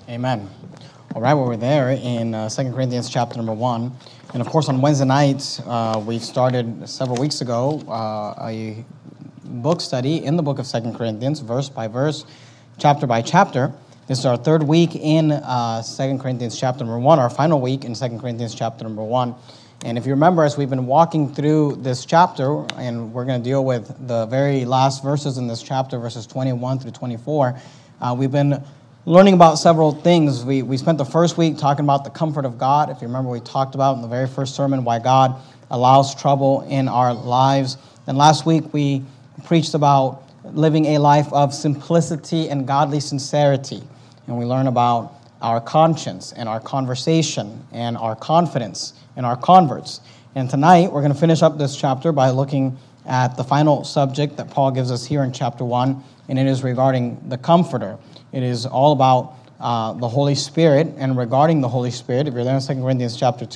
Amen. All right, well, we're there in 2 Corinthians chapter number 1. And, of course, on Wednesday nights, we started several weeks ago a book study in the book of 2 Corinthians, verse by verse, chapter by chapter. This is our third week in 2 Corinthians chapter number 1, our final week in 2 Corinthians chapter number 1. And if you remember, as we've been walking through this chapter, and we're going to deal with the very last verses in this chapter, verses 21 through 24, we've been learning about several things. We spent the first week talking about the comfort of God. If you remember, we talked about in the very first sermon why God allows trouble in our lives. Then last week, we preached about living a life of simplicity and godly sincerity. And we learned about our conscience and our conversation and our confidence and our converts. And tonight, we're going to finish up this chapter by looking at the final subject that Paul gives us here in chapter 1, and it is regarding the Comforter. It is all about the Holy Spirit, and regarding the Holy Spirit, if you're there in 2 Corinthians chapter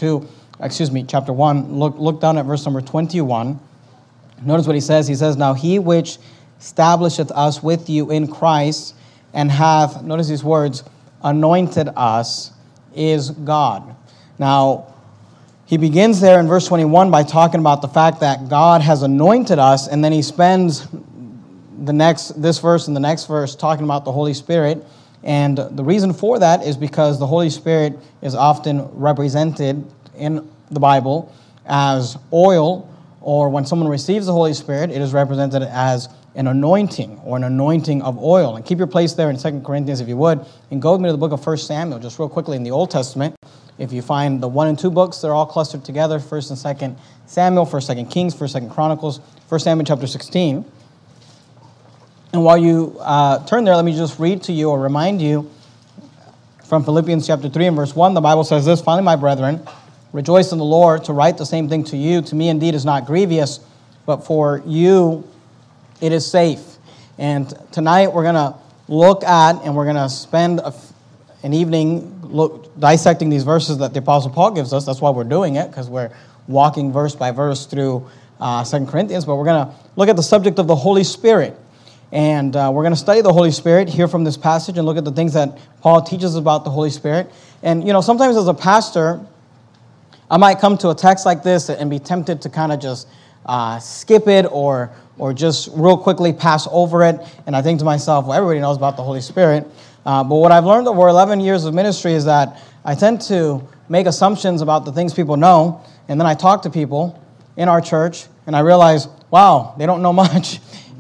1, look down at verse number 21. Notice what he says. He says, "Now he which establisheth us with you in Christ, and hath," notice these words, "anointed us, is God." Now, he begins there in verse 21 by talking about the fact that God has anointed us, and then he spends this verse and the next verse talking about the Holy Spirit. And the reason for that is because the Holy Spirit is often represented in the Bible as oil, or when someone receives the Holy Spirit, it is represented as an anointing or an anointing of oil. And keep your place there in 2 Corinthians if you would, and go with me to the book of 1 Samuel, just real quickly in the Old Testament. If you find the 1 and 2 books, they're all clustered together, 1 and 2 Samuel, 1 2 Kings, 1 2 Chronicles, 1 Samuel chapter 16. And while you turn there, let me just read to you or remind you from Philippians chapter 3 and verse 1. The Bible says this, "Finally, my brethren, rejoice in the Lord. To write the same thing to you, to me indeed is not grievous, but for you it is safe." And tonight we're going to look at, and we're going to spend an evening dissecting these verses that the Apostle Paul gives us. That's why we're doing it, because we're walking verse by verse through 2 Corinthians. But we're going to look at the subject of the Holy Spirit. And we're going to study the Holy Spirit here from this passage and look at the things that Paul teaches about the Holy Spirit. And, sometimes as a pastor, I might come to a text like this and be tempted to kind of just skip it or just real quickly pass over it. And I think to myself, well, everybody knows about the Holy Spirit. But what I've learned over 11 years of ministry is that I tend to make assumptions about the things people know. And then I talk to people in our church and I realize, wow, they don't know much.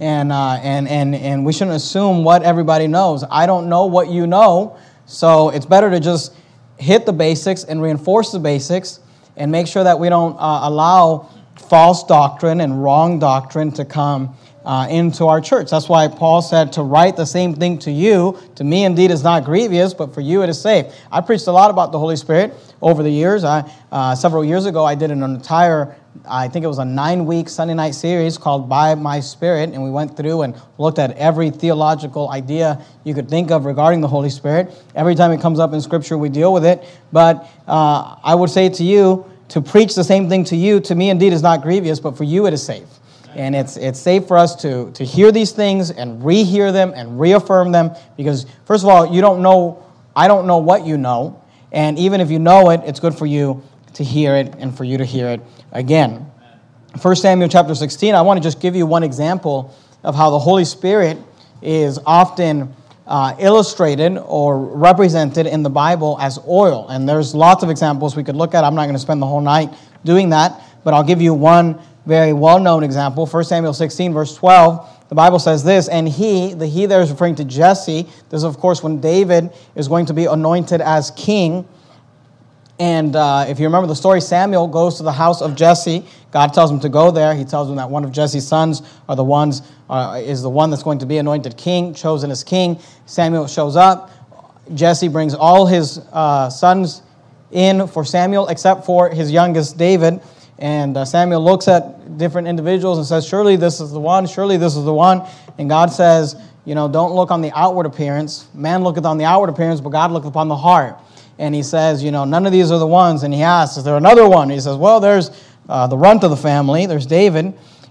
And we shouldn't assume what everybody knows. I don't know what you know, so it's better to just hit the basics and reinforce the basics and make sure that we don't allow false doctrine and wrong doctrine to come into our church. That's why Paul said to write the same thing to you. To me, indeed, is not grievous, but for you it is safe. I preached a lot about the Holy Spirit over the years. Several years ago, I did an entire, I think it was a 9-week Sunday night series called By My Spirit, and we went through and looked at every theological idea you could think of regarding the Holy Spirit. Every time it comes up in Scripture, we deal with it. But I would say to you, to preach the same thing to you, to me indeed is not grievous, but for you it is safe. And it's safe for us to hear these things and rehear them and reaffirm them, because first of all, I don't know what you know, and even if you know it, it's good for you to hear it and for you to hear it again. 1 Samuel chapter 16, I want to just give you one example of how the Holy Spirit is often illustrated or represented in the Bible as oil. And there's lots of examples we could look at. I'm not going to spend the whole night doing that, but I'll give you one very well-known example. 1 Samuel 16, verse 12, the Bible says this, "And the he there is referring to Jesse." This is, of course, when David is going to be anointed as king. And if you remember the story, Samuel goes to the house of Jesse. God tells him to go there. He tells him that one of Jesse's sons is the one that's going to be anointed king, chosen as king. Samuel shows up. Jesse brings all his sons in for Samuel, except for his youngest, David. And Samuel looks at different individuals and says, "Surely this is the one, surely this is the one." And God says, don't look on the outward appearance. Man looketh on the outward appearance, but God looketh upon the heart. And he says, none of these are the ones. And he asks, "Is there another one?" He says, "Well, there's the runt of the family. There's David."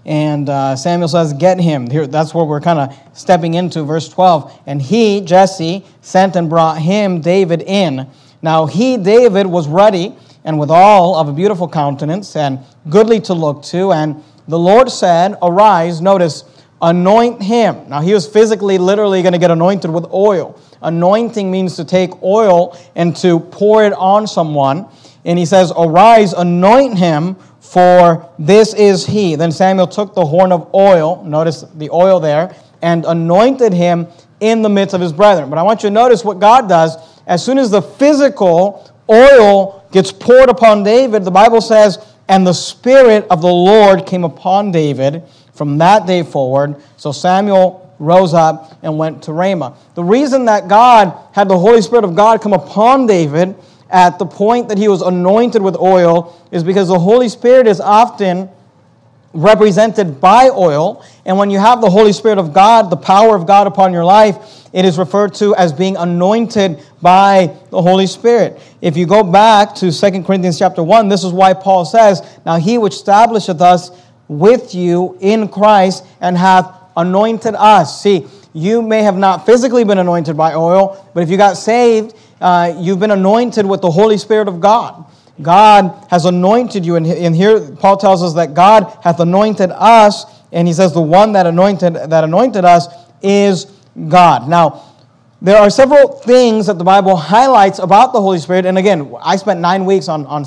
And Samuel says, get him. Here, that's where we're kind of stepping into, verse 12. And he, Jesse, sent and brought him, David, in. Now he, David, was ruddy and withal of a beautiful countenance and goodly to look to. And the Lord said, arise, notice, anoint him. Now he was physically, literally going to get anointed with oil. Anointing means to take oil and to pour it on someone. And he says, arise, anoint him, for this is he. Then Samuel took the horn of oil, notice the oil there, and anointed him in the midst of his brethren. But I want you to notice what God does. As soon as the physical oil gets poured upon David, the Bible says, and the Spirit of the Lord came upon David from that day forward. So Samuel rose up and went to Ramah. The reason that God had the Holy Spirit of God come upon David at the point that he was anointed with oil is because the Holy Spirit is often represented by oil. And when you have the Holy Spirit of God, the power of God upon your life, it is referred to as being anointed by the Holy Spirit. If you go back to 2 Corinthians chapter 1, this is why Paul says, now he which establisheth us with you in Christ and hath anointed us. See, you may have not physically been anointed by oil, but if you got saved, you've been anointed with the Holy Spirit of God. God has anointed you. And here Paul tells us that God hath anointed us. And he says the one that anointed us is God. Now, there are several things that the Bible highlights about the Holy Spirit. And again, I spent 9 weeks on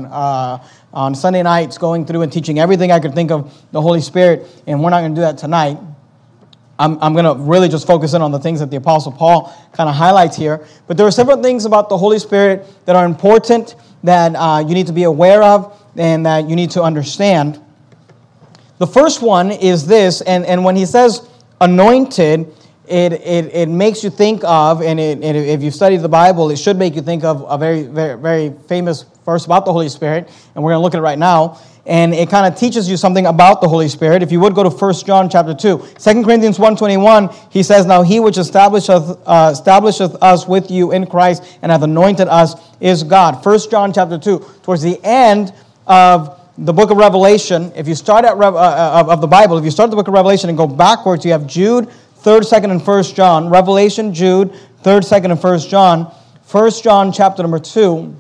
Sunday nights going through and teaching everything I could think of the Holy Spirit. And we're not going to do that tonight. I'm going to really just focus in on the things that the Apostle Paul kind of highlights here. But there are several things about the Holy Spirit that are important that you need to be aware of and that you need to understand. The first one is this, and when he says anointed, it makes you think of, and if you've studied the Bible, it should make you think of a very, very, very famous verse about the Holy Spirit, and we're going to look at it right now. And it kind of teaches you something about the Holy Spirit. If you would go to 1 John chapter 2. 2 Corinthians 1:21, he says, now he which establisheth us with you in Christ and hath anointed us is God. 1 John chapter 2, towards the end of the book of Revelation, if you start at of the Bible, if you start the book of Revelation and go backwards, you have Jude, 3rd, 2nd, and 1 John. Revelation, Jude, 3rd, 2nd, and 1 John. 1 John chapter number 2.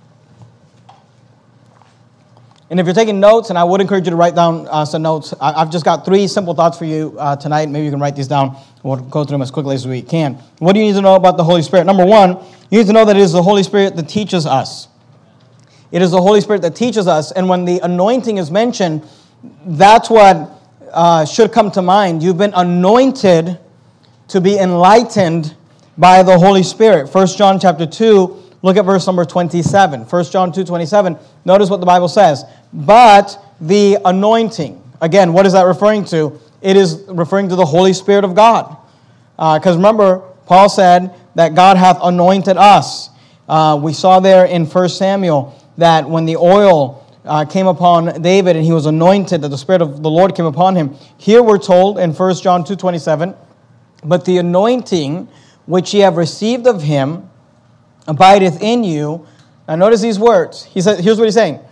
And if you're taking notes, and I would encourage you to write down some notes, I've just got 3 simple thoughts for you tonight. Maybe you can write these down. We'll go through them as quickly as we can. What do you need to know about the Holy Spirit? Number 1, you need to know that it is the Holy Spirit that teaches us. It is the Holy Spirit that teaches us. And when the anointing is mentioned, that's what should come to mind. You've been anointed to be enlightened by the Holy Spirit. 1 John chapter 2, look at verse number 27. 1 John 2:27. Notice what the Bible says. But the anointing. Again, what is that referring to? It is referring to the Holy Spirit of God. Because remember, Paul said that God hath anointed us. We saw there in 1 Samuel that when the oil came upon David and he was anointed, that the Spirit of the Lord came upon him. Here we're told in 1 John 2:27, but the anointing which ye have received of him abideth in you. Now notice these words. He says, here's what he's saying.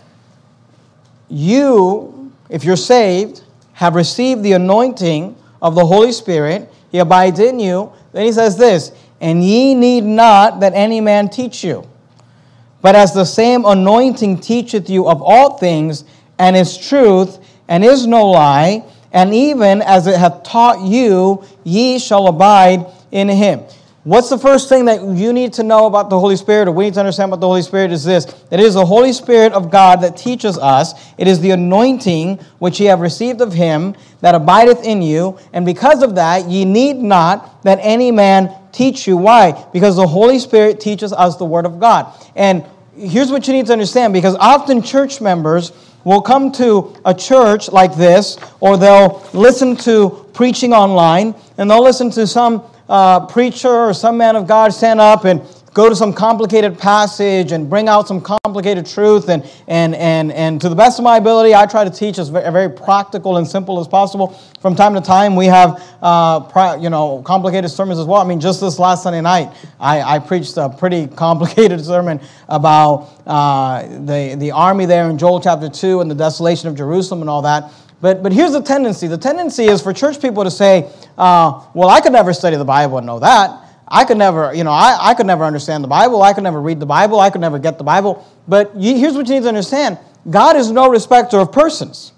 You, if you're saved, have received the anointing of the Holy Spirit. He abides in you. Then he says this, and ye need not that any man teach you. But as the same anointing teacheth you of all things, and is truth, and is no lie, and even as it hath taught you, ye shall abide in him. What's the first thing that you need to know about the Holy Spirit, or we need to understand about the Holy Spirit, is this. That it is the Holy Spirit of God that teaches us. It is the anointing which ye have received of him that abideth in you. And because of that, ye need not that any man teach you. Why? Because the Holy Spirit teaches us the Word of God. And here's what you need to understand, because often church members will come to a church like this, or they'll listen to preaching online, and they'll listen to some preacher or some man of God stand up and go to some complicated passage and bring out some complicated truth. And to the best of my ability, I try to teach as very practical and simple as possible. From time to time, we have complicated sermons as well. I mean, just this last Sunday night, I preached a pretty complicated sermon about the army there in Joel chapter 2 and the desolation of Jerusalem and all that. But here's the tendency. The tendency is for church people to say, well, I could never study the Bible and know that. I could never, I could never understand the Bible. I could never read the Bible. I could never get the Bible. But here's what you need to understand. God is no respecter of persons.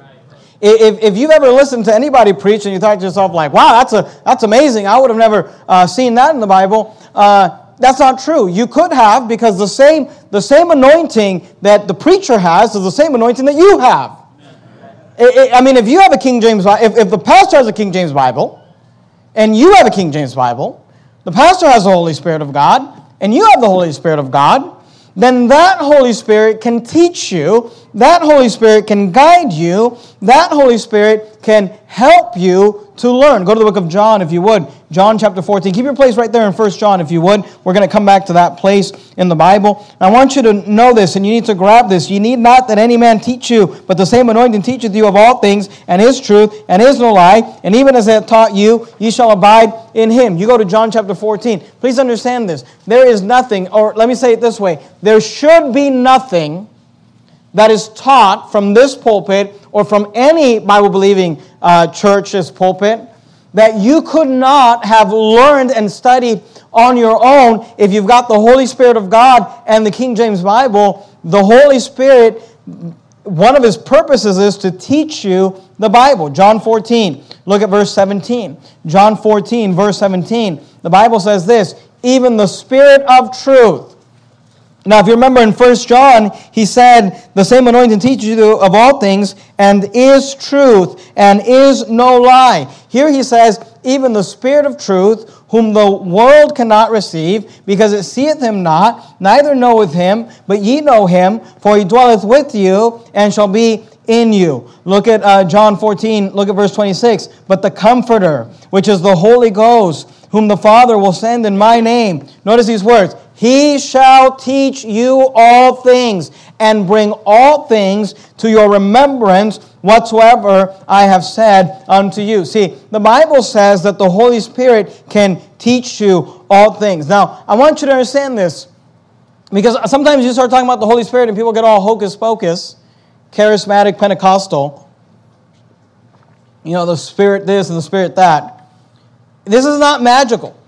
If you've ever listened to anybody preach and you thought to yourself like, wow, that's amazing. I would have never seen that in the Bible. That's not true. You could have, because the same anointing that the preacher has is the same anointing that you have. I mean, if you have a King James Bible, if the pastor has a King James Bible, and you have a King James Bible, the pastor has the Holy Spirit of God, and you have the Holy Spirit of God, then that Holy Spirit can teach you, that Holy Spirit can guide you, that Holy Spirit can help you to learn. Go to the book of John, if you would. John chapter 14. Keep your place right there in 1 John, if you would. We're going to come back to that place in the Bible. I want you to know this, and you need to grab this. You need not that any man teach you, but the same anointing teacheth you of all things, and is truth, and is no lie. And even as it hath taught you, ye shall abide in him. You go to John chapter 14. Please understand this. There is nothing, or let me say it this way. There should be nothing that is taught from this pulpit or from any Bible-believing church's pulpit that you could not have learned and studied on your own if you've got the Holy Spirit of God and the King James Bible. The Holy Spirit, one of his purposes is to teach you the Bible. John 14, look at verse 17. John 14, verse 17. The Bible says this, even the Spirit of truth. Now, if you remember in 1 John, he said, the same anointing teaches you of all things, and is truth, and is no lie. Here he says, even the Spirit of truth, whom the world cannot receive, because it seeth him not, neither knoweth him, but ye know him, for he dwelleth with you, and shall be in you. Look at John 14, look at verse 26. But the Comforter, which is the Holy Ghost, whom the Father will send in my name. Notice these words. He shall teach you all things, and bring all things to your remembrance whatsoever I have said unto you. See, the Bible says that the Holy Spirit can teach you all things. Now, I want you to understand this, because sometimes you start talking about the Holy Spirit and people get all hocus pocus, charismatic, Pentecostal. The Spirit this and the Spirit that. This is not magical.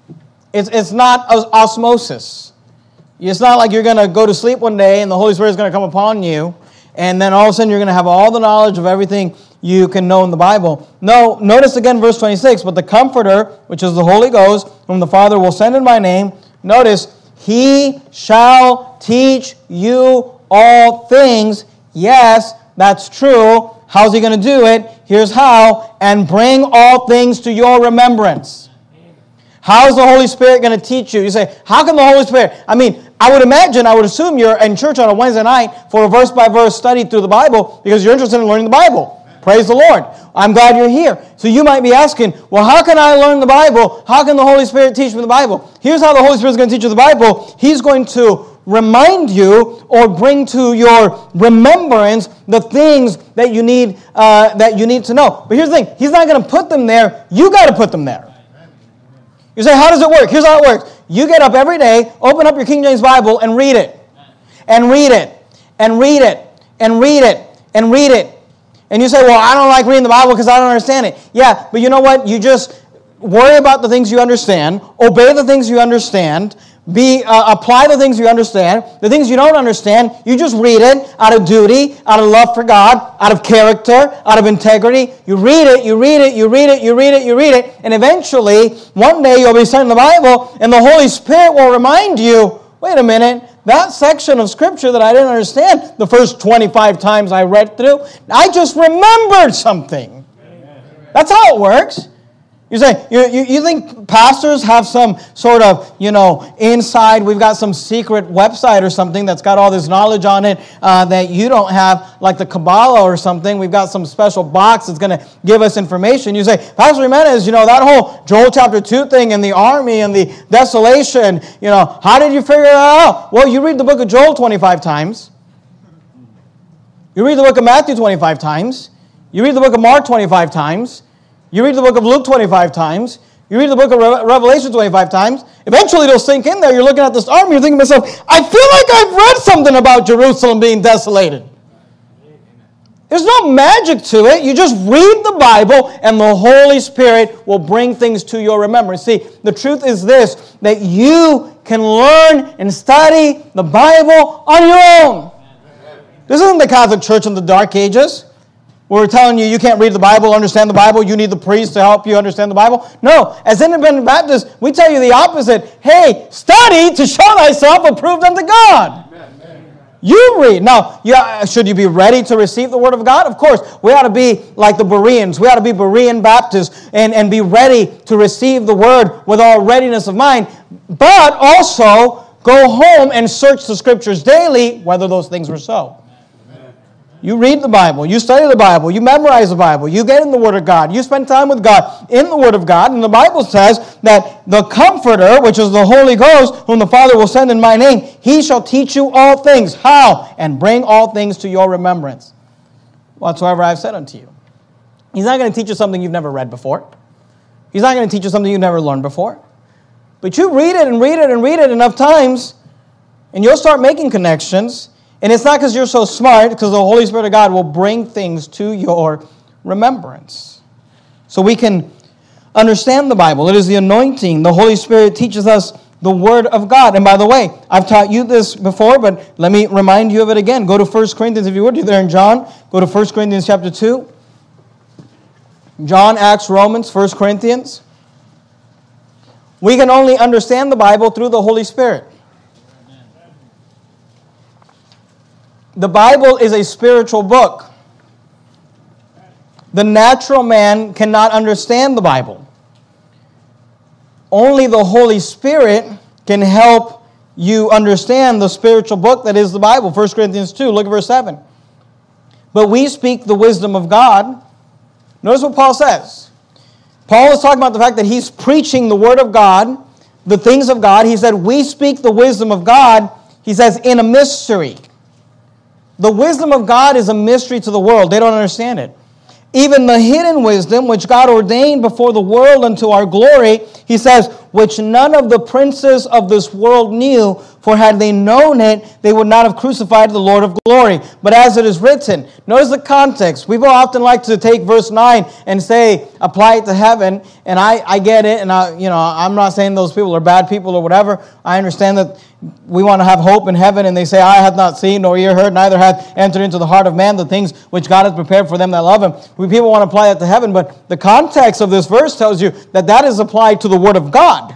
It's not osmosis. It's not like you're going to go to sleep one day and the Holy Spirit is going to come upon you, and then all of a sudden you're going to have all the knowledge of everything you can know in the Bible. No, notice again verse 26, but the Comforter, which is the Holy Ghost, whom the Father will send in my name, notice, he shall teach you all things. Yes, that's true. How's he going to do it? Here's how. And bring all things to your remembrance. How is the Holy Spirit going to teach you? You say, how can the Holy Spirit? I would assume you're in church on a Wednesday night for a verse-by-verse study through the Bible because you're interested in learning the Bible. Praise the Lord. I'm glad you're here. So you might be asking, well, how can I learn the Bible? How can the Holy Spirit teach me the Bible? Here's how the Holy Spirit is going to teach you the Bible. He's going to remind you or bring to your remembrance the things that you need to know. But here's the thing. He's not going to put them there. You got to put them there. You say, how does it work? Here's how it works. You get up every day, open up your King James Bible, and read it. And read it. And read it. And read it. And read it. And you say, well, I don't like reading the Bible because I don't understand it. Yeah, but you know what? You just worry about the things you understand. Obey the things you understand. Apply the things you understand. The things you don't understand, you just read it out of duty, out of love for God, out of character, out of integrity. You read it, you read it, you read it, you read it, you read it, and eventually, one day you'll be studying the Bible, and the Holy Spirit will remind you, wait a minute, that section of Scripture that I didn't understand the first 25 times I read through, I just remembered something. That's how it works. You say, you think pastors have some sort of, inside, we've got some secret website or something that's got all this knowledge on it that you don't have, like the Kabbalah or something. We've got some special box that's going to give us information. You say, Pastor Jimenez, that whole Joel chapter 2 thing and the army and the desolation, how did you figure that out? Well, you read the book of Joel 25 times. You read the book of Matthew 25 times. You read the book of Mark 25 times. You read the book of Luke 25 times. You read the book of Revelation 25 times. Eventually it'll sink in there. You're looking at this army. You're thinking to yourself, I feel like I've read something about Jerusalem being desolated. There's no magic to it. You just read the Bible and the Holy Spirit will bring things to your remembrance. See, the truth is this, that you can learn and study the Bible on your own. This isn't the Catholic Church in the Dark Ages, where we're telling you can't read the Bible, understand the Bible, you need the priest to help you understand the Bible. No, as independent Baptists, we tell you the opposite. Hey, study to show thyself approved unto God. You read. Now, should you be ready to receive the Word of God? Of course. We ought to be like the Bereans. We ought to be Berean Baptists and be ready to receive the Word with all readiness of mind. But also, go home and search the Scriptures daily, whether those things were so. You read the Bible, you study the Bible, you memorize the Bible, you get in the Word of God, you spend time with God in the Word of God, and the Bible says that the Comforter, which is the Holy Ghost, whom the Father will send in my name, He shall teach you all things. How? And bring all things to your remembrance, whatsoever I have said unto you. He's not going to teach you something you've never read before. He's not going to teach you something you've never learned before. But you read it and read it and read it enough times, and you'll start making connections. And it's not because you're so smart, because the Holy Spirit of God will bring things to your remembrance. So we can understand the Bible. It is the anointing. The Holy Spirit teaches us the Word of God. And by the way, I've taught you this before, but let me remind you of it again. Go to 1 Corinthians, if you would. You're there in John. Go to 1 Corinthians chapter 2. John, Acts, Romans, 1 Corinthians. We can only understand the Bible through the Holy Spirit. The Bible is a spiritual book. The natural man cannot understand the Bible. Only the Holy Spirit can help you understand the spiritual book that is the Bible. 1 Corinthians 2, look at verse 7. But we speak the wisdom of God. Notice what Paul says. Paul is talking about the fact that he's preaching the Word of God, the things of God. He said, we speak the wisdom of God, he says, in a mystery. The wisdom of God is a mystery to the world. They don't understand it. Even the hidden wisdom, which God ordained before the world unto our glory, he says, which none of the princes of this world knew, for had they known it, they would not have crucified the Lord of glory. But as it is written, notice the context. People often like to take verse 9 and say, apply it to heaven, and I get it, and I'm not saying those people are bad people or whatever. I understand that we want to have hope in heaven, and they say, eye hath not seen, nor ear heard, neither hath entered into the heart of man the things which God hath prepared for them that love Him. People want to apply that to heaven, but the context of this verse tells you that is applied to the Word of God.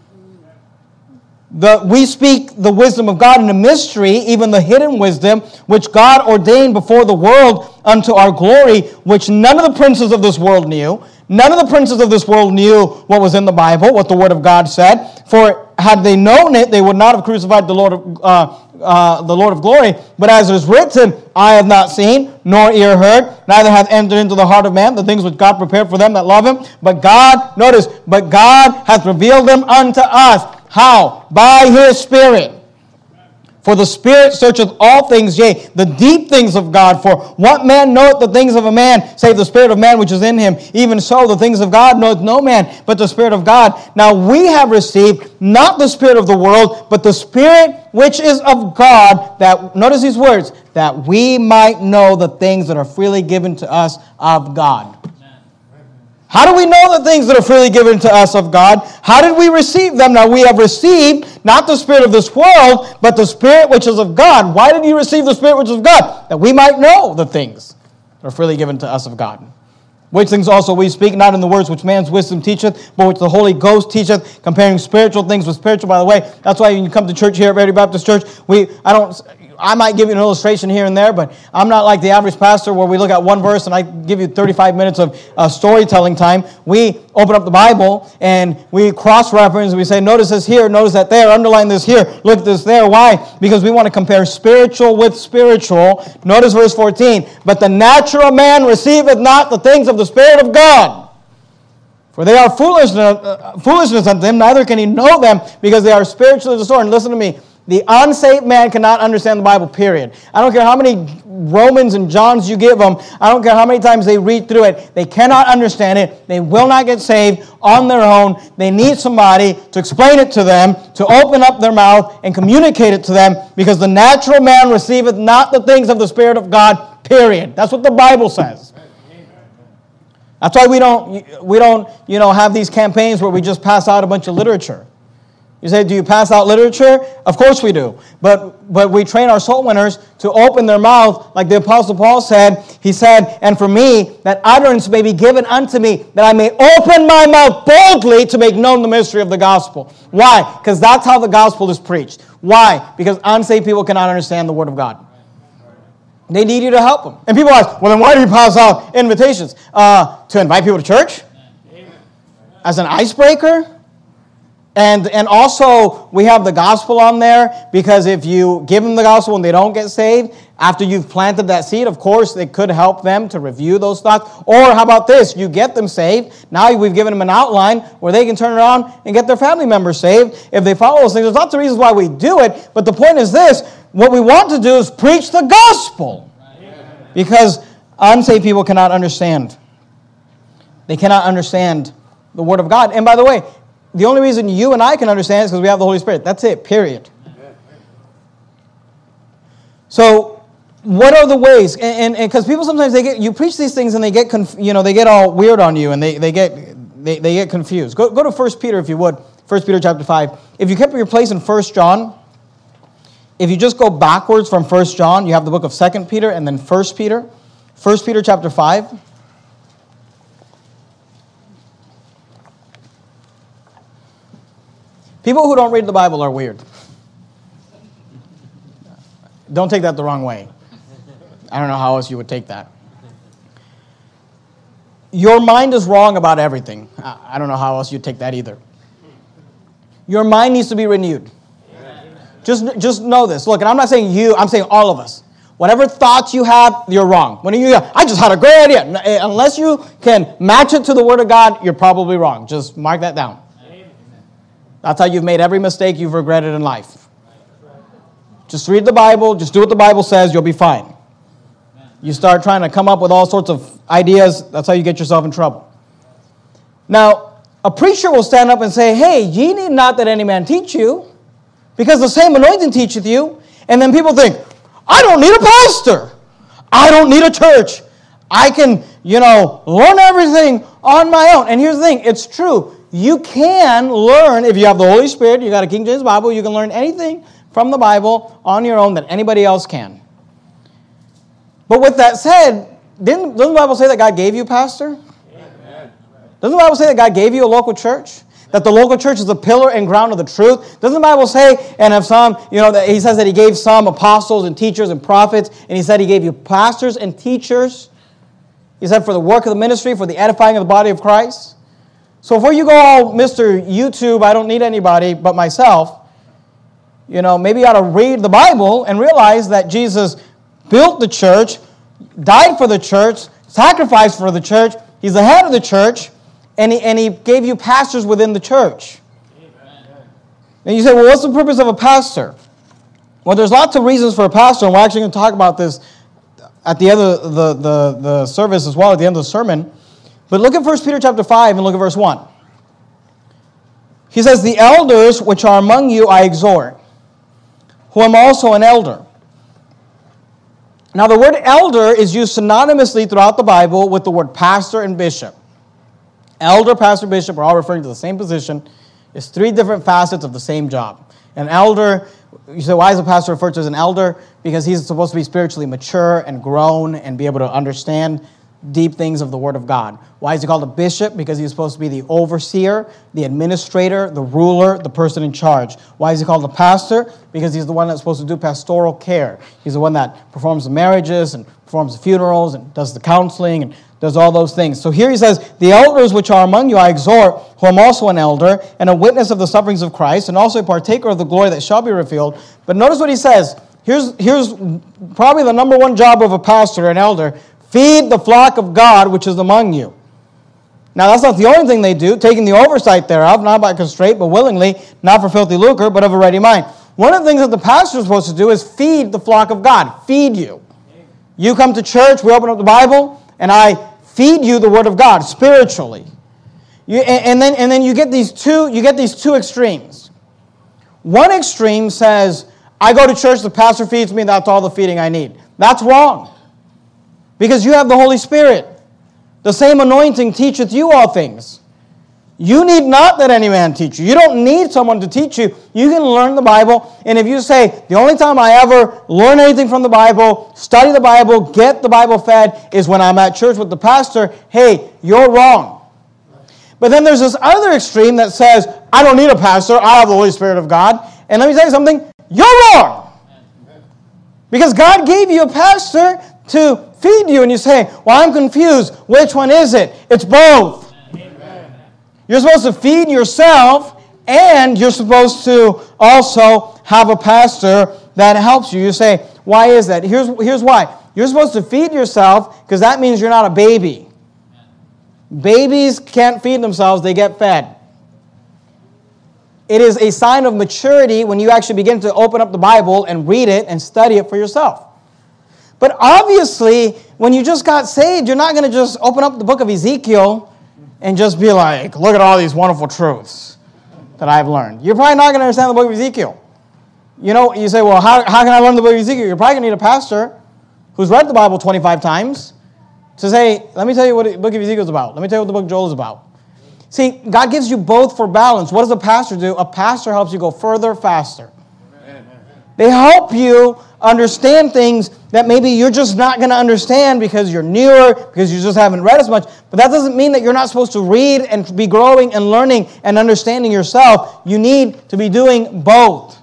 We speak the wisdom of God in a mystery, even the hidden wisdom, which God ordained before the world unto our glory, which none of the princes of this world knew. None of the princes of this world knew what was in the Bible, what the Word of God said. For had they known it, they would not have crucified the Lord of glory. But as it is written, eye have not seen, nor ear heard, neither hath entered into the heart of man the things which God prepared for them that love Him. But God, notice, but God hath revealed them unto us. How? By His Spirit. For the Spirit searcheth all things, yea, the deep things of God. For what man knoweth the things of a man, save the Spirit of man which is in him? Even so, the things of God knoweth no man, but the Spirit of God. Now we have received not the spirit of the world, but the Spirit which is of God, that, notice these words, that we might know the things that are freely given to us of God. How do we know the things that are freely given to us of God? How did we receive them? Now we have received not the spirit of this world, but the Spirit which is of God. Why did you receive the Spirit which is of God? That we might know the things that are freely given to us of God. Which things also we speak, not in the words which man's wisdom teacheth, but which the Holy Ghost teacheth, comparing spiritual things with spiritual. By the way, that's why when you come to church here at Verity Baptist Church, I might give you an illustration here and there, but I'm not like the average pastor where we look at one verse and I give you 35 minutes of storytelling time. We open up the Bible and we cross-reference and we say, notice this here, notice that there, underline this here, look at this there. Why? Because we want to compare spiritual with spiritual. Notice verse 14. But the natural man receiveth not the things of the Spirit of God, for they are foolishness unto him, neither can he know them, because they are spiritually discerned. Listen to me. The unsaved man cannot understand the Bible, period. I don't care how many Romans and Johns you give them. I don't care how many times they read through it. They cannot understand it. They will not get saved on their own. They need somebody to explain it to them, to open up their mouth and communicate it to them, because the natural man receiveth not the things of the Spirit of God, period. That's what the Bible says. That's why we don't have these campaigns where we just pass out a bunch of literature. You say, do you pass out literature? Of course we do. But we train our soul winners to open their mouth, like the Apostle Paul said. He said, and for me, that utterance may be given unto me, that I may open my mouth boldly to make known the mystery of the gospel. Why? Because that's how the gospel is preached. Why? Because unsaved people cannot understand the word of God. They need you to help them. And people ask, well, then why do you pass out invitations? To invite people to church? As an icebreaker? And also, we have the gospel on there, because if you give them the gospel and they don't get saved, after you've planted that seed, of course, it could help them to review those thoughts. Or how about this? You get them saved. Now we've given them an outline where they can turn around and get their family members saved if they follow those things. There's lots of reasons why we do it, but the point is this. What we want to do is preach the gospel, because unsaved people cannot understand. They cannot understand the word of God. And by the way, the only reason you and I can understand is because we have the Holy Spirit. That's it, period. So, what are the ways? And because people sometimes you preach these things and they get they get all weird on you, and they get confused. Go to 1 Peter if you would. 1 Peter chapter 5. If you kept your place in 1 John, if you just go backwards from 1 John, you have the book of 2 Peter and then 1 Peter. 1 Peter chapter 5. People who don't read the Bible are weird. Don't take that the wrong way. I don't know how else you would take that. Your mind is wrong about everything. I don't know how else you'd take that either. Your mind needs to be renewed. Just know this. Look, and I'm not saying you, I'm saying all of us. Whatever thoughts you have, you're wrong. When you I just had a great idea. Unless you can match it to the Word of God, you're probably wrong. Just mark that down. That's how you've made every mistake you've regretted in life. Just read the Bible. Just do what the Bible says. You'll be fine. You start trying to come up with all sorts of ideas. That's how you get yourself in trouble. Now, a preacher will stand up and say, hey, ye need not that any man teach you, because the same anointing teacheth you. And then people think, I don't need a pastor. I don't need a church. I can, learn everything on my own. And here's the thing. It's true. You can learn, if you have the Holy Spirit, you got a King James Bible, you can learn anything from the Bible on your own that anybody else can. But with that said, doesn't the Bible say that God gave you a pastor? Amen. Doesn't the Bible say that God gave you a local church? That the local church is the pillar and ground of the truth? Doesn't the Bible say, and if some, that he says that he gave some apostles and teachers and prophets, and he said he gave you pastors and teachers? He said for the work of the ministry, for the edifying of the body of Christ. So before you go all Mr. YouTube, I don't need anybody but myself, maybe you ought to read the Bible and realize that Jesus built the church, died for the church, sacrificed for the church. He's the head of the church, and he gave you pastors within the church. Amen. And you say, well, what's the purpose of a pastor? Well, there's lots of reasons for a pastor, and we're actually going to talk about this at the end of the service as well, at the end of the sermon. But look at 1 Peter chapter 5 and look at verse 1. He says, the elders which are among you I exhort, who am also an elder. Now the word elder is used synonymously throughout the Bible with the word pastor and bishop. Elder, pastor, bishop are all referring to the same position. It's three different facets of the same job. An elder, you say, why is a pastor referred to as an elder? Because he's supposed to be spiritually mature and grown and be able to understand deep things of the Word of God. Why is he called a bishop? Because he's supposed to be the overseer, the administrator, the ruler, the person in charge. Why is he called a pastor? Because he's the one that's supposed to do pastoral care. He's the one that performs the marriages and performs the funerals and does the counseling and does all those things. So here he says, the elders which are among you I exhort, who am also an elder, and a witness of the sufferings of Christ, and also a partaker of the glory that shall be revealed. But notice what he says. Here's probably the number one job of a pastor, an elder. Feed the flock of God which is among you. Now that's not the only thing they do, taking the oversight thereof, not by constraint, but willingly, not for filthy lucre, but of a ready mind. One of the things that the pastor is supposed to do is feed the flock of God. Feed you. You come to church, we open up the Bible, and I feed you the Word of God spiritually. And then you get these two extremes. One extreme says, I go to church, the pastor feeds me, that's all the feeding I need. That's wrong. Because you have the Holy Spirit. The same anointing teacheth you all things. You need not that any man teach you. You don't need someone to teach you. You can learn the Bible. And if you say, the only time I ever learn anything from the Bible, study the Bible, get the Bible fed, is when I'm at church with the pastor, hey, you're wrong. But then there's this other extreme that says, I don't need a pastor. I have the Holy Spirit of God. And let me tell you something. You're wrong. Because God gave you a pastor to feed you. And you say, well, I'm confused. Which one is it? It's both. You're supposed to feed yourself, and you're supposed to also have a pastor that helps you. You say, why is that? Here's why. You're supposed to feed yourself because that means you're not a baby. Babies can't feed themselves, they get fed. It is a sign of maturity when you actually begin to open up the Bible and read it and study it for yourself. But obviously, when you just got saved, you're not going to just open up the book of Ezekiel and just be like, look at all these wonderful truths that I've learned. You're probably not going to understand the book of Ezekiel. You know, you say, well, how can I learn the book of Ezekiel? You're probably going to need a pastor who's read the Bible 25 times to say, let me tell you what the book of Ezekiel is about. Let me tell you what the book of Joel is about. See, God gives you both for balance. What does a pastor do? A pastor helps you go further, faster. Amen. They help you understand things that maybe you're just not going to understand because you're newer, because you just haven't read as much. But that doesn't mean that you're not supposed to read and be growing and learning and understanding yourself. You need to be doing both.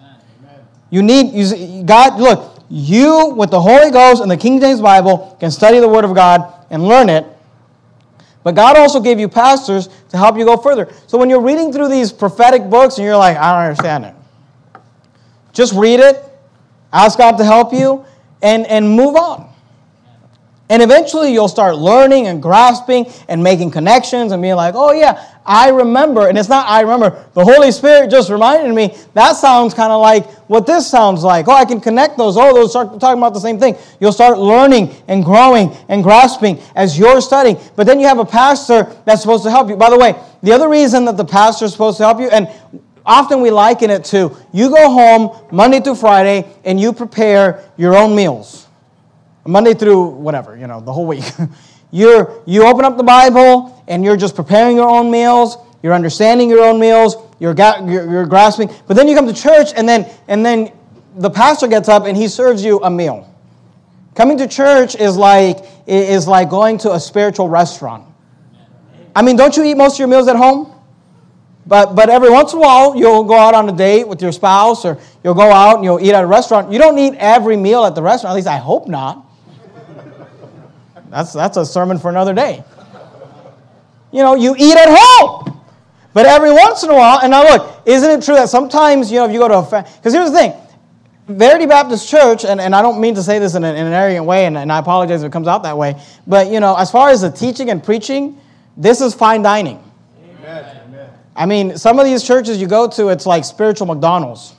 God, look, you with the Holy Ghost and the King James Bible can study the Word of God and learn it. But God also gave you pastors to help you go further. So when you're reading through these prophetic books and you're like, I don't understand it, just read it. Ask God to help you, and move on. And eventually you'll start learning and grasping and making connections and being like, oh yeah, I remember. And it's not I remember. The Holy Spirit just reminded me. That sounds kind of like what this sounds like. Oh, I can connect those. Oh, those are talking about the same thing. You'll start learning and growing and grasping as you're studying. But then you have a pastor that's supposed to help you. By the way, the other reason that the pastor is supposed to help you, and often we liken it to, you go home Monday through Friday and you prepare your own meals. Monday through whatever, the whole week. You open up the Bible and you're just preparing your own meals. You're understanding your own meals. You're grasping. But then you come to church and then the pastor gets up and he serves you a meal. Coming to church is like going to a spiritual restaurant. I mean, don't you eat most of your meals at home? But every once in a while, you'll go out on a date with your spouse, or you'll go out and you'll eat at a restaurant. You don't eat every meal at the restaurant. At least I hope not. That's a sermon for another day. You eat at home. But every once in a while, and now look, isn't it true that sometimes, if you go to a because here's the thing. Verity Baptist Church, and I don't mean to say this in an arrogant way, and I apologize if it comes out that way, but, as far as the teaching and preaching, this is fine dining. Amen. I mean, some of these churches you go to, it's like spiritual McDonald's.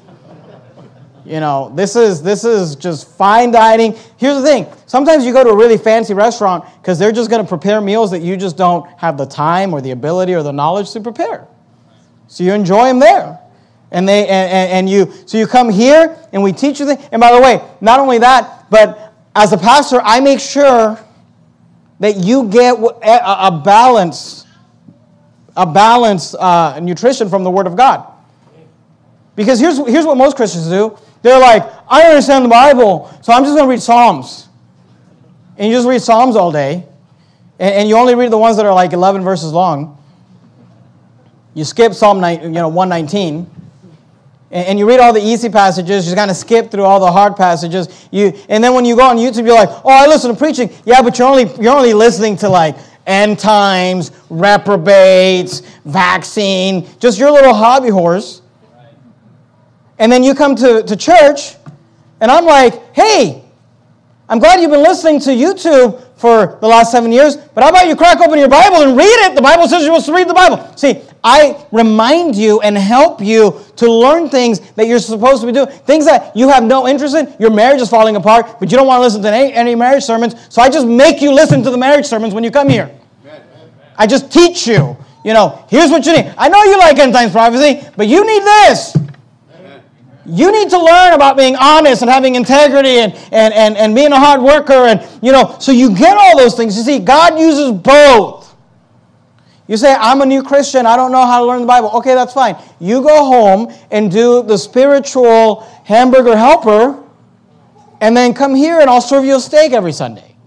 This is just fine dining. Here's the thing. Sometimes you go to a really fancy restaurant because they're just going to prepare meals that you just don't have the time or the ability or the knowledge to prepare. So you enjoy them there. So you come here and we teach you things. And by the way, not only that, but as a pastor, I make sure that you get a balanced nutrition from the Word of God. Because here's what most Christians do. They're like, I understand the Bible, so I'm just going to read Psalms. And you just read Psalms all day. And you only read the ones that are like 11 verses long. You skip Psalm 119. And you read all the easy passages. You kind of skip through all the hard passages. And then when you go on YouTube, you're like, oh, I listen to preaching. Yeah, but you're only listening to like end times, reprobates, vaccine, just your little hobby horse. And then you come to church, and I'm like, hey, I'm glad you've been listening to YouTube for the last 7 years, but how about you crack open your Bible and read it? The Bible says you're supposed to read the Bible. See, I remind you and help you to learn things that you're supposed to be doing, things that you have no interest in. Your marriage is falling apart, but you don't want to listen to any marriage sermons, so I just make you listen to the marriage sermons when you come here. I just teach you. Here's what you need. I know you like end times prophecy, but you need this. You need to learn about being honest and having integrity and being a hard worker. And, so you get all those things. You see, God uses both. You say, I'm a new Christian. I don't know how to learn the Bible. Okay, that's fine. You go home and do the spiritual hamburger helper, and then come here and I'll serve you a steak every Sunday.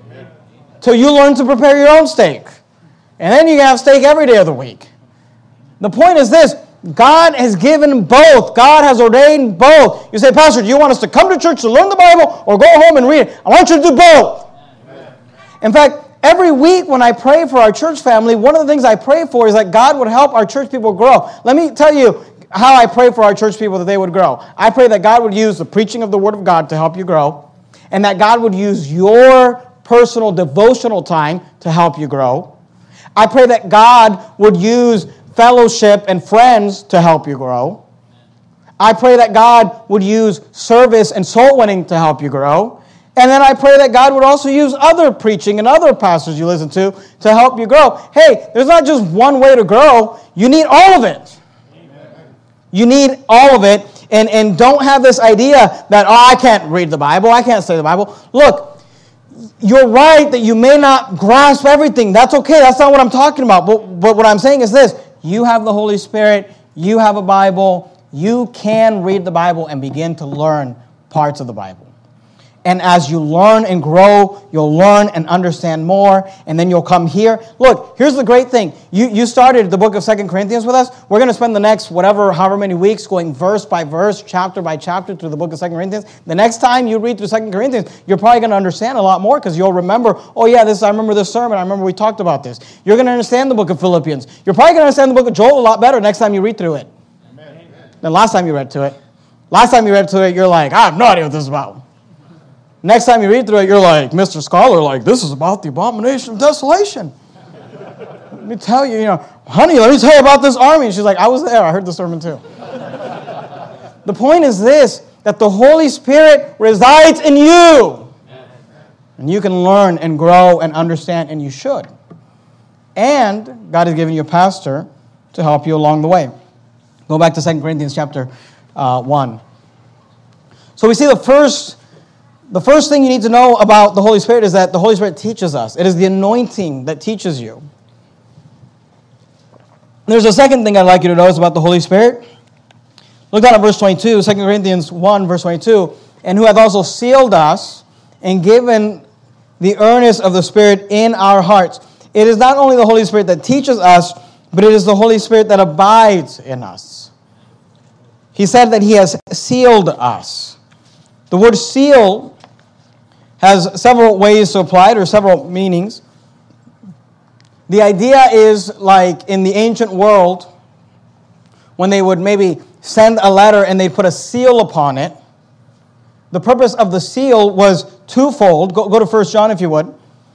Till you learn to prepare your own steak. And then you can have steak every day of the week. The point is this. God has given both. God has ordained both. You say, Pastor, do you want us to come to church to learn the Bible or go home and read it? I want you to do both. Amen. In fact, every week when I pray for our church family, one of the things I pray for is that God would help our church people grow. Let me tell you how I pray for our church people that they would grow. I pray that God would use the preaching of the Word of God to help you grow, and that God would use your personal devotional time to help you grow. I pray that God would use fellowship and friends to help you grow. I pray that God would use service and soul winning to help you grow. And then I pray that God would also use other preaching and other pastors you listen to help you grow. Hey, there's not just one way to grow. You need all of it. Amen. You need all of it. And don't have this idea that, I can't read the Bible. I can't study the Bible. Look, you're right that you may not grasp everything. That's okay. That's not what I'm talking about. But what I'm saying is this. You have the Holy Spirit. You have a Bible. You can read the Bible and begin to learn parts of the Bible. And as you learn and grow, you'll learn and understand more, and then you'll come here. Look, here's the great thing. You started the book of 2 Corinthians with us. We're going to spend the next however many weeks going verse by verse, chapter by chapter through the book of 2 Corinthians. The next time you read through 2 Corinthians, you're probably going to understand a lot more because you'll remember, I remember this sermon. I remember we talked about this. You're going to understand the book of Philippians. You're probably going to understand the book of Joel a lot better next time you read through it than last time you read through it. Last time you read through it, you're like, I have no idea what this is about. Next time you read through it, you're like, Mr. Scholar, this is about the abomination of desolation. Let me tell you, honey, let me tell you about this army. And she's like, I was there. I heard the sermon too. The point is this, that the Holy Spirit resides in you. And you can learn and grow and understand, and you should. And God has given you a pastor to help you along the way. Go back to 2 Corinthians chapter 1. So we see the first thing you need to know about the Holy Spirit is that the Holy Spirit teaches us. It is the anointing that teaches you. There's a second thing I'd like you to notice about the Holy Spirit. Look down at verse 22, 2 Corinthians 1, verse 22. And who hath also sealed us and given the earnest of the Spirit in our hearts. It is not only the Holy Spirit that teaches us, but it is the Holy Spirit that abides in us. He said that He has sealed us. The word seal has several ways to apply it, or several meanings. The idea is like in the ancient world, when they would maybe send a letter and they'd put a seal upon it. The purpose of the seal was twofold. Go to 1 John if you would.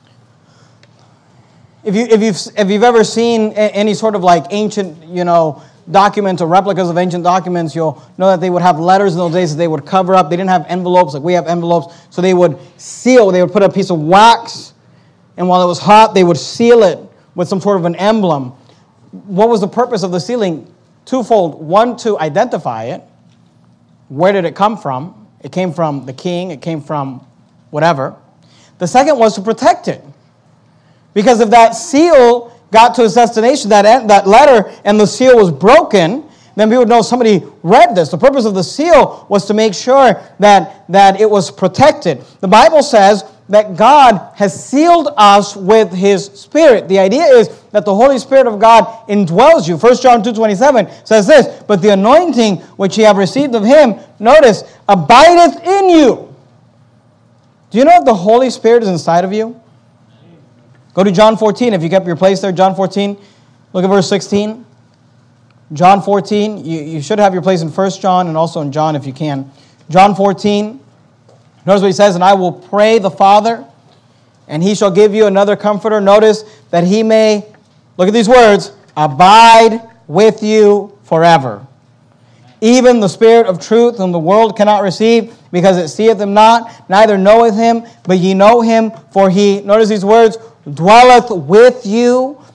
If you've ever seen any sort of like ancient, documents or replicas of ancient documents, you'll know that they would have letters in those days that they would cover up. They didn't have envelopes like we have envelopes. So they would seal. They would put a piece of wax, and while it was hot, they would seal it with some sort of an emblem. What was the purpose of the sealing? Twofold. One, to identify it. Where did it come from? It came from the king. It came from whatever. The second was to protect it. Because if that seal got to its destination, that letter, and the seal was broken, then people would know somebody read this. The purpose of the seal was to make sure that it was protected. The Bible says that God has sealed us with His Spirit. The idea is that the Holy Spirit of God indwells you. 1 John 2:27 says this, but the anointing which ye have received of Him, notice, abideth in you. Do you know that the Holy Spirit is inside of you? Go to John 14, if you kept your place there. John 14, look at verse 16. John 14, you should have your place in 1 John and also in John if you can. John 14, notice what he says, and I will pray the Father, and He shall give you another comforter. Notice that He may, look at these words, abide with you forever. Even the Spirit of truth whom the world cannot receive, because it seeth Him not, neither knoweth Him, but ye know Him, for He, notice these words, dwelleth with you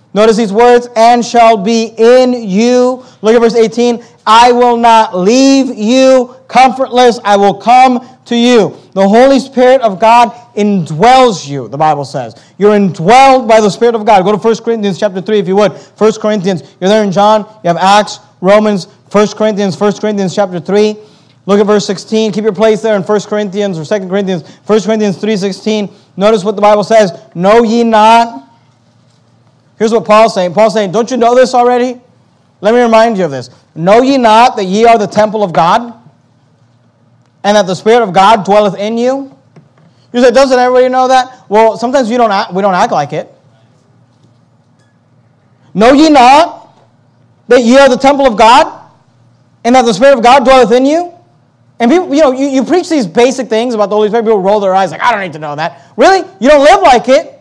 Notice these words, and shall be in you. Look at verse 18. I will not leave you comfortless. I will come to you. The Holy Spirit of God indwells you, the Bible says. You're indwelled by the Spirit of God. Go to 1 Corinthians chapter 3 if you would. 1 Corinthians, you're there in John. You have Acts, Romans, 1 Corinthians chapter 3. Look at verse 16. Keep your place there in 1 Corinthians or 2 Corinthians. 1 Corinthians 3:16. Notice what the Bible says. Know ye not. Here's what Paul's saying. Paul's saying, don't you know this already? Let me remind you of this. Know ye not that ye are the temple of God, and that the Spirit of God dwelleth in you? You say, doesn't everybody know that? Well, sometimes we don't act like it. Know ye not that ye are the temple of God, and that the Spirit of God dwelleth in you? And people, you preach these basic things about the Holy Spirit, people roll their eyes like, I don't need to know that. Really? You don't live like it.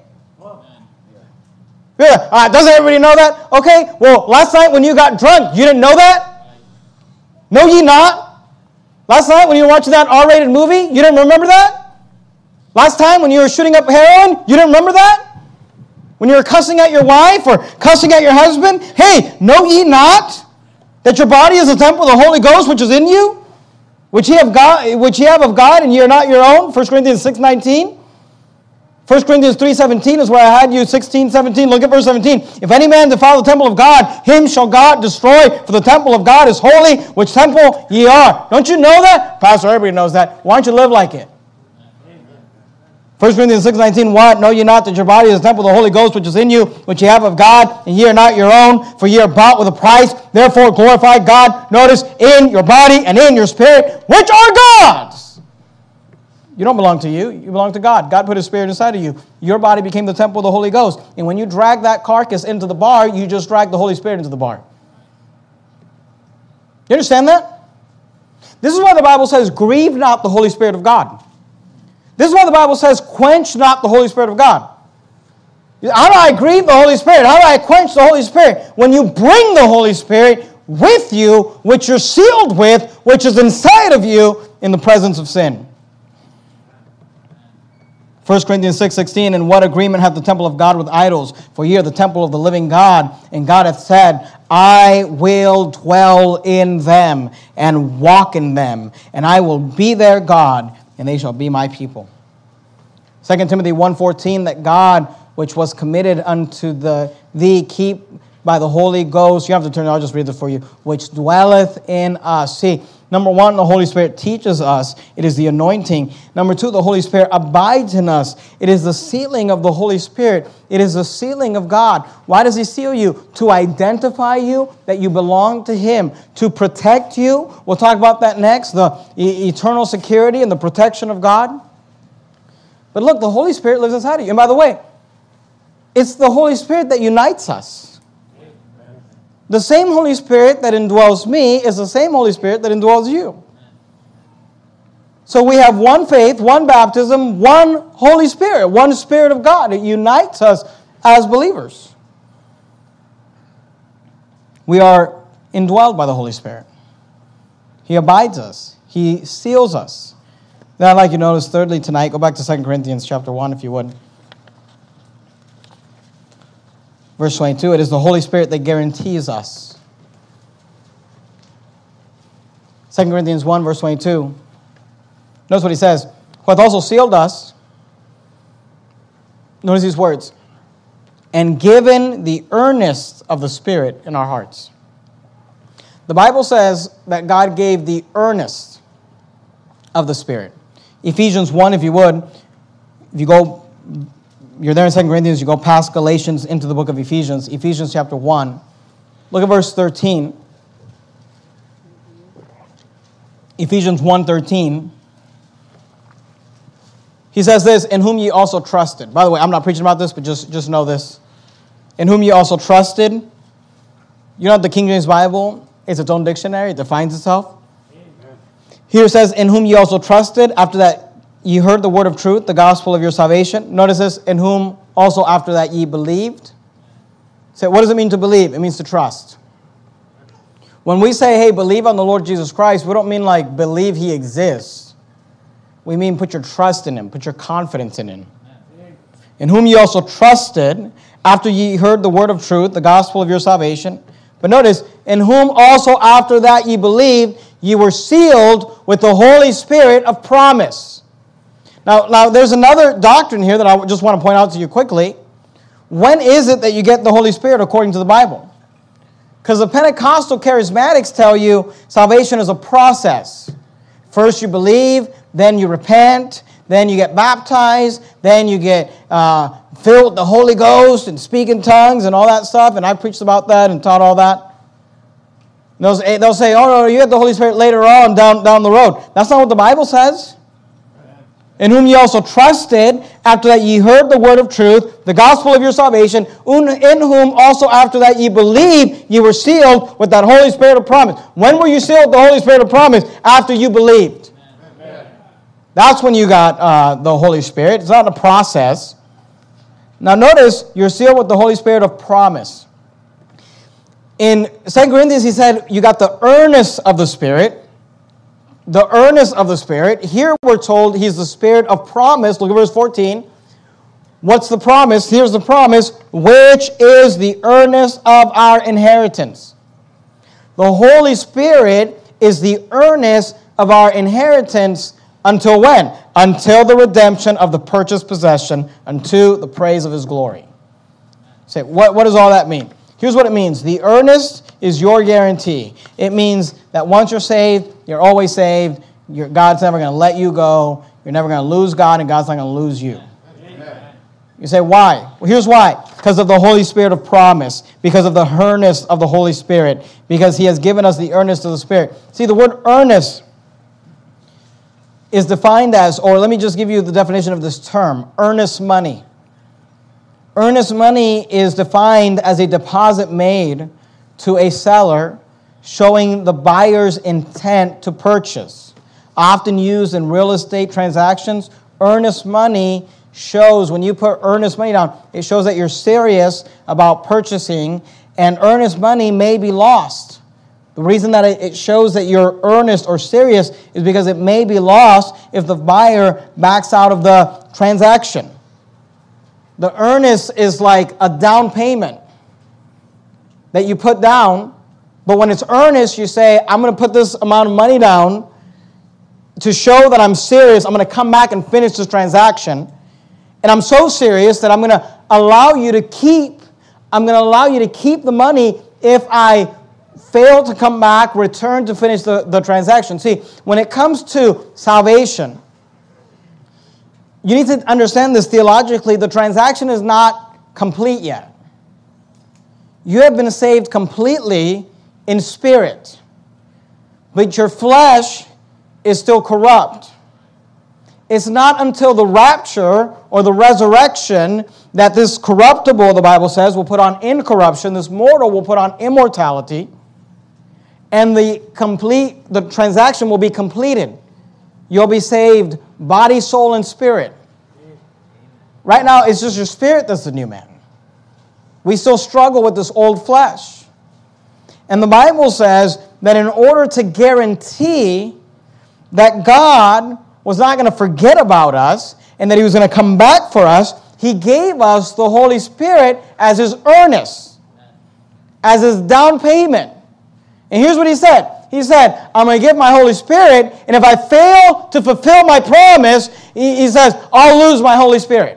Yeah, doesn't everybody know that? Okay, well, last night when you got drunk, you didn't know that? Know ye not? Last night when you were watching that R-rated movie, you didn't remember that? Last time when you were shooting up heroin, you didn't remember that? When you were cussing at your wife or cussing at your husband? Hey, know ye not that your body is a temple of the Holy Ghost which is in you? Which ye have of God, and ye are not your own? 1 Corinthians 6:19. 1 Corinthians 3:17 is where I had you, 16:17. Look at verse 17. If any man defile the temple of God, him shall God destroy, for the temple of God is holy, which temple ye are. Don't you know that? Pastor, everybody knows that. Why don't you live like it? 1 Corinthians 6:19, what? Know ye not that your body is the temple of the Holy Ghost, which is in you, which ye have of God, and ye are not your own, for ye are bought with a price. Therefore glorify God, notice, in your body and in your spirit, which are God's. You don't belong to you. You belong to God. God put His Spirit inside of you. Your body became the temple of the Holy Ghost. And when you drag that carcass into the bar, you just drag the Holy Spirit into the bar. You understand that? This is why the Bible says, grieve not the Holy Spirit of God. This is why the Bible says, quench not the Holy Spirit of God. How do I grieve the Holy Spirit? How do I quench the Holy Spirit? When you bring the Holy Spirit with you, which you're sealed with, which is inside of you in the presence of sin. 1 Corinthians 6:16, and what agreement hath the temple of God with idols? For ye are the temple of the living God, and God hath said, I will dwell in them and walk in them, and I will be their God, and they shall be my people. 2 Timothy 1:14, that God, which was committed unto thee, keep by the Holy Ghost. You have to turn, I'll just read this for you. Which dwelleth in us. See, number one, the Holy Spirit teaches us. It is the anointing. Number two, the Holy Spirit abides in us. It is the sealing of the Holy Spirit. It is the sealing of God. Why does He seal you? To identify you, that you belong to Him. To protect you. We'll talk about that next. The eternal security and the protection of God. But look, the Holy Spirit lives inside of you. And by the way, it's the Holy Spirit that unites us. The same Holy Spirit that indwells me is the same Holy Spirit that indwells you. So we have one faith, one baptism, one Holy Spirit, one Spirit of God. It unites us as believers. We are indwelled by the Holy Spirit. He abides us. He seals us. Then I'd like you to notice, thirdly, tonight, go back to 2 Corinthians chapter 1, if you would. Verse 22, it is the Holy Spirit that guarantees us. 2 Corinthians 1, verse 22. Notice what he says. Who hath also sealed us. Notice these words. And given the earnest of the Spirit in our hearts. The Bible says that God gave the earnest of the Spirit. Ephesians 1, if you would. If you go... You're there in 2 Corinthians, you go past Galatians into the book of Ephesians. Ephesians chapter 1. Look at verse 13. Ephesians 1:13. He says this, in whom ye also trusted. By the way, I'm not preaching about this, but just know this. In whom ye also trusted. You know the King James Bible is its own dictionary. It defines itself. Amen. Here it says, in whom ye also trusted. After that, ye heard the word of truth, the gospel of your salvation. Notice this, in whom also after that ye believed. So what does it mean to believe? It means to trust. When we say, hey, believe on the Lord Jesus Christ, we don't mean like believe He exists. We mean put your trust in Him, put your confidence in Him. In whom ye also trusted, after ye heard the word of truth, the gospel of your salvation. But notice, in whom also after that ye believed, ye were sealed with the Holy Spirit of promise. Now, there's another doctrine here that I just want to point out to you quickly. When is it that you get the Holy Spirit according to the Bible? Because the Pentecostal charismatics tell you salvation is a process. First you believe, then you repent, then you get baptized, then you get filled with the Holy Ghost and speak in tongues and all that stuff. And I preached about that and taught all that. They'll say, oh, no, you get the Holy Spirit later on down the road. That's not what the Bible says. In whom ye also trusted, after that ye heard the word of truth, the gospel of your salvation, in whom also after that ye believed, ye were sealed with that Holy Spirit of promise. When were you sealed with the Holy Spirit of promise? After you believed. Amen. That's when you got the Holy Spirit. It's not a process. Now notice, you're sealed with the Holy Spirit of promise. In 2 Corinthians, he said, you got the earnest of the Spirit. The earnest of the Spirit. Here we're told he's the Spirit of promise. Look at verse 14. What's the promise? Here's the promise, which is the earnest of our inheritance. The Holy Spirit is the earnest of our inheritance until when? Until the redemption of the purchased possession, unto the praise of his glory. Say, what does all that mean? Here's what it means. The earnest is your guarantee. It means that once you're saved, you're always saved. God's never going to let you go. You're never going to lose God, and God's not going to lose you. Amen. You say, why? Well, here's why. Because of the Holy Spirit of promise. Because of the earnest of the Holy Spirit. Because he has given us the earnest of the Spirit. See, the word earnest is defined as, or let me just give you the definition of this term, earnest money. Earnest money is defined as a deposit made to a seller showing the buyer's intent to purchase. Often used in real estate transactions, earnest money shows, when you put earnest money down, it shows that you're serious about purchasing, and earnest money may be lost. The reason that it shows that you're earnest or serious is because it may be lost if the buyer backs out of the transaction. The earnest is like a down payment that you put down, but when it's earnest, you say, I'm going to put this amount of money down to show that I'm serious. I'm going to come back and finish this transaction. And I'm so serious that I'm going to allow you to keep the money if I fail to come back, return to finish the transaction. See, when it comes to salvation, you need to understand this theologically. The transaction is not complete yet. You have been saved completely in spirit, but your flesh is still corrupt. It's not until the rapture or the resurrection that this corruptible, the Bible says, will put on incorruption. This mortal will put on immortality, and the transaction will be completed. You'll be saved body, soul, and spirit. Right now, it's just your spirit that's the new man. We still struggle with this old flesh. And the Bible says that in order to guarantee that God was not going to forget about us and that he was going to come back for us, he gave us the Holy Spirit as his earnest, as his down payment. And here's what he said. He said, I'm going to give my Holy Spirit, and if I fail to fulfill my promise, he says, I'll lose my Holy Spirit.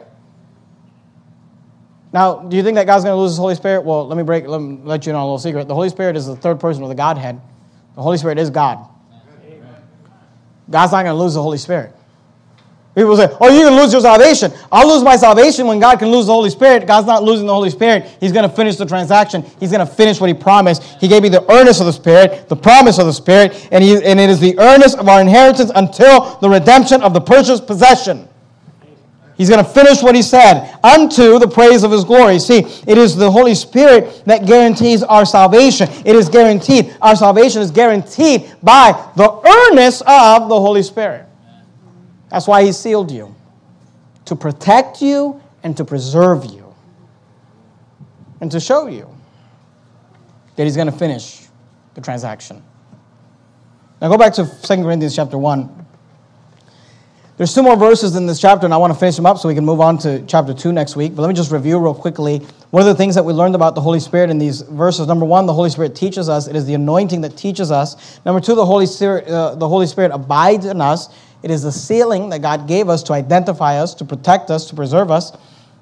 Now, do you think that God's going to lose his Holy Spirit? Well, let me let you know a little secret. The Holy Spirit is the third person of the Godhead. The Holy Spirit is God. Amen. God's not going to lose the Holy Spirit. People say, oh, you're going to lose your salvation. I'll lose my salvation when God can lose the Holy Spirit. God's not losing the Holy Spirit. He's going to finish the transaction. He's going to finish what he promised. He gave me the earnest of the Spirit, the promise of the Spirit, and it is the earnest of our inheritance until the redemption of the purchased possession. He's going to finish what he said, unto the praise of his glory. See, it is the Holy Spirit that guarantees our salvation. It is guaranteed. Our salvation is guaranteed by the earnest of the Holy Spirit. That's why he sealed you, to protect you and to preserve you, and to show you that he's going to finish the transaction. Now go back to 2 Corinthians chapter 1. There's 2 more verses in this chapter, and I want to finish them up so we can move on to chapter 2 next week. But let me just review real quickly One of the things that we learned about the Holy Spirit in these verses, number one, the Holy Spirit teaches us. It is the anointing that teaches us. Number two, the Holy Spirit abides in us. It is the sealing that God gave us to identify us, to protect us, to preserve us.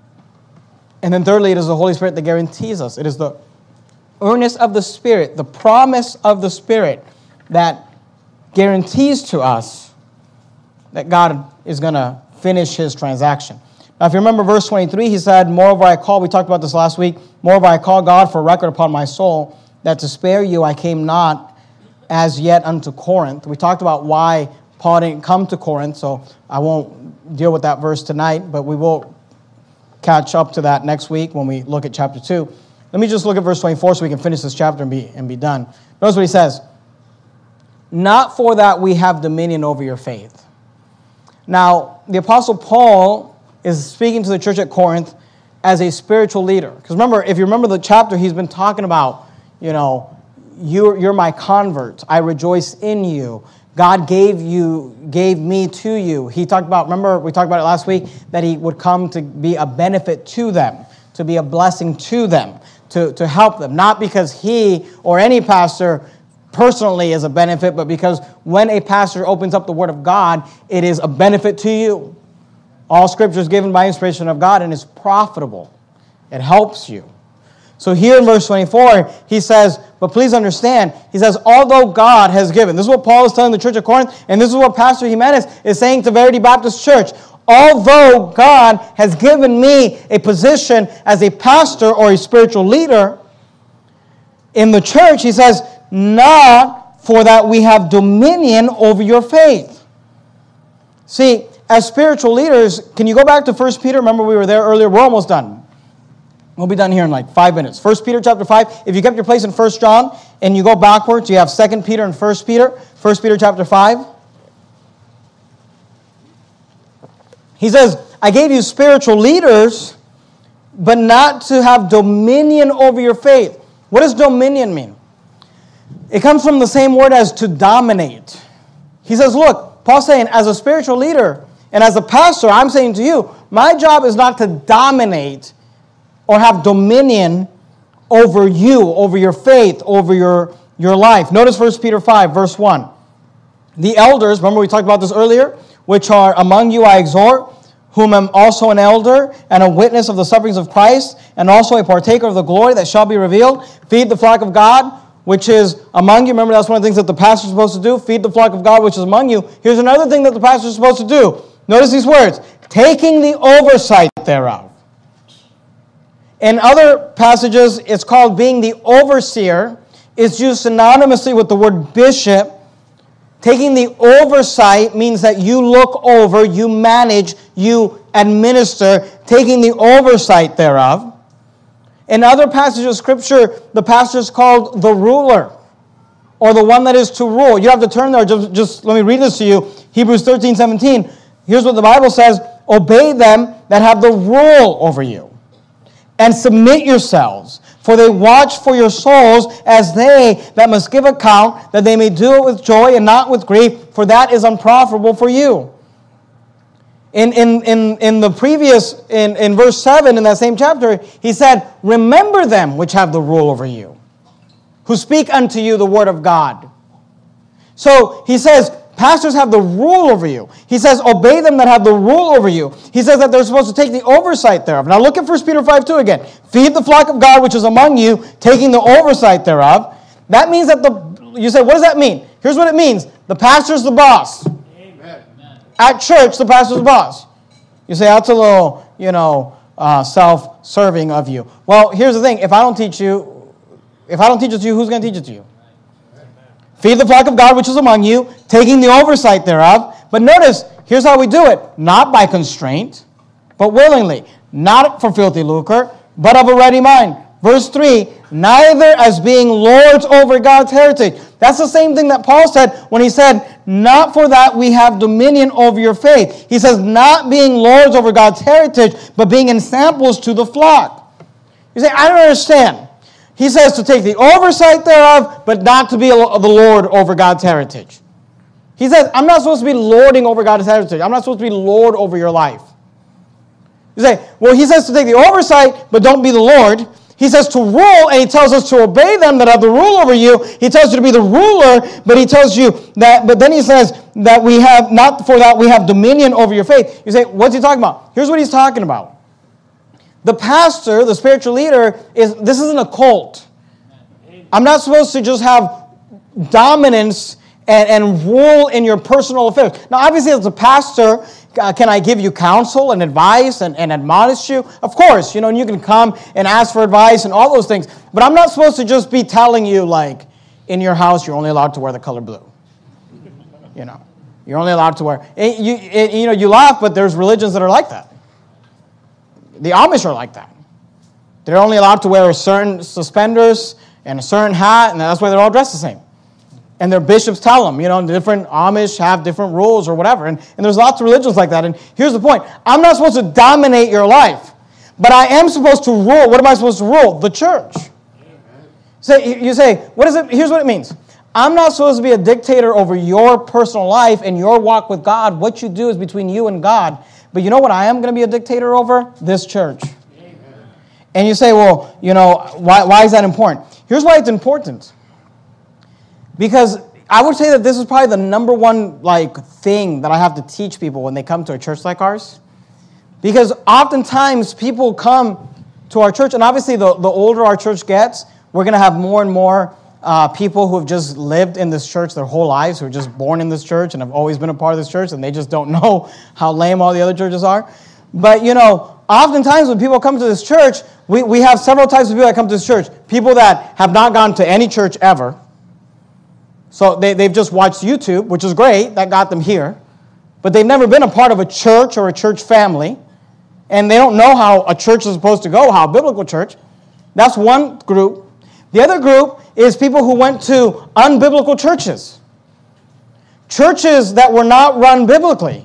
And then thirdly, it is the Holy Spirit that guarantees us. It is the earnest of the Spirit, the promise of the Spirit that guarantees to us that God is going to finish his transaction. Now, if you remember verse 23, he said, moreover I call, we talked about this last week, moreover I call God for record upon my soul, that to spare you I came not as yet unto Corinth. We talked about why Paul didn't come to Corinth, so I won't deal with that verse tonight, but we will catch up to that next week when we look at chapter 2. Let me just look at verse 24 so we can finish this chapter and be done. Notice what he says. Not for that we have dominion over your faith. Now, the Apostle Paul is speaking to the church at Corinth as a spiritual leader. Because remember, if you remember the chapter, he's been talking about, you're my convert. I rejoice in you. God gave me to you. He talked about, remember, we talked about it last week, that he would come to be a benefit to them, to be a blessing to them, to help them. Not because he or any pastor personally is a benefit, but because when a pastor opens up the Word of God, it is a benefit to you. All Scripture is given by inspiration of God and is profitable. It helps you. So here in verse 24, he says, but please understand, he says, although God has given, this is what Paul is telling the church of Corinth, and this is what Pastor Jimenez is saying to Verity Baptist Church. Although God has given me a position as a pastor or a spiritual leader in the church, he says, not for that we have dominion over your faith. See, as spiritual leaders, can you go back to 1 Peter? Remember we were there earlier. We're almost done. We'll be done here in like 5 minutes. 1 Peter chapter 5. If you kept your place in 1 John and you go backwards, you have 2 Peter and 1 Peter. 1 Peter chapter 5. He says, I gave you spiritual leaders, but not to have dominion over your faith. What does dominion mean? It comes from the same word as to dominate. He says, look, Paul's saying, as a spiritual leader and as a pastor, I'm saying to you, my job is not to dominate or have dominion over you, over your faith, over your life. Notice 1 Peter 5, verse 1. The elders, remember we talked about this earlier, which are among you I exhort, whom am also an elder and a witness of the sufferings of Christ, and also a partaker of the glory that shall be revealed. Feed the flock of God, which is among you. Remember, that's one of the things that the pastor is supposed to do. Feed the flock of God, which is among you. Here's another thing that the pastor is supposed to do. Notice these words. Taking the oversight thereof. In other passages, it's called being the overseer. It's used synonymously with the word bishop. Taking the oversight means that you look over, you manage, you administer, taking the oversight thereof. In other passages of Scripture, the pastor is called the ruler, or the one that is to rule. You have to turn there. Just let me read this to you. Hebrews 13:17. Here's what the Bible says. Obey them that have the rule over you, and submit yourselves, for they watch for your souls as they that must give account, that they may do it with joy and not with grief, for that is unprofitable for you. In the previous, in verse 7 in that same chapter, he said, remember them which have the rule over you, who speak unto you the word of God. So he says, pastors have the rule over you. He says, obey them that have the rule over you. He says that they're supposed to take the oversight thereof. Now look at 1 Peter 5:2 again. Feed the flock of God which is among you, taking the oversight thereof. That means that you say, what does that mean? Here's what it means. The pastor's the boss. At church, the pastor's the boss. You say, that's a little, self-serving of you. Well, here's the thing. If I don't teach it to you, who's going to teach it to you? Feed the flock of God which is among you, taking the oversight thereof. But notice, here's how we do it. Not by constraint, but willingly. Not for filthy lucre, but of a ready mind. Verse 3, neither as being lords over God's heritage. That's the same thing that Paul said when he said, not for that we have dominion over your faith. He says, not being lords over God's heritage, but being ensamples to the flock. You say, I don't understand. He says to take the oversight thereof, but not to be the Lord over God's heritage. He says, I'm not supposed to be lording over God's heritage. I'm not supposed to be Lord over your life. You say, well, he says to take the oversight, but don't be the Lord. He says to rule, and he tells us to obey them that have the rule over you. He tells you to be the ruler, but he tells you that, but then he says that we have, not for that we have dominion over your faith. You say, what's he talking about? Here's what he's talking about. The pastor, the spiritual leader, this isn't a cult. I'm not supposed to just have dominance and rule in your personal affairs. Now, obviously, as a pastor, can I give you counsel and advice and admonish you? Of course, and you can come and ask for advice and all those things. But I'm not supposed to just be telling you, like, in your house, you're only allowed to wear the color blue. You're only allowed to wear. You laugh, but there's religions that are like that. The Amish are like that. They're only allowed to wear certain suspenders and a certain hat, and that's why they're all dressed the same. And their bishops tell them, different Amish have different rules or whatever. And there's lots of religions like that. And here's the point. I'm not supposed to dominate your life, but I am supposed to rule. What am I supposed to rule? The church. You say, what is it? Here's what it means. I'm not supposed to be a dictator over your personal life and your walk with God. What you do is between you and God. But you know what I am going to be a dictator over? This church. Amen. And you say, well, why is that important? Here's why it's important. Because I would say that this is probably the number one thing that I have to teach people when they come to a church like ours. Because oftentimes people come to our church, and obviously the older our church gets, we're going to have more and more people who have just lived in this church their whole lives, who are just born in this church and have always been a part of this church, and they just don't know how lame all the other churches are. But, oftentimes when people come to this church, we have several types of people that come to this church. People that have not gone to any church ever. So they've just watched YouTube, which is great. That got them here. But they've never been a part of a church or a church family. And they don't know how a church is supposed to go, how a biblical church. That's one group. The other group is people who went to unbiblical churches. Churches that were not run biblically.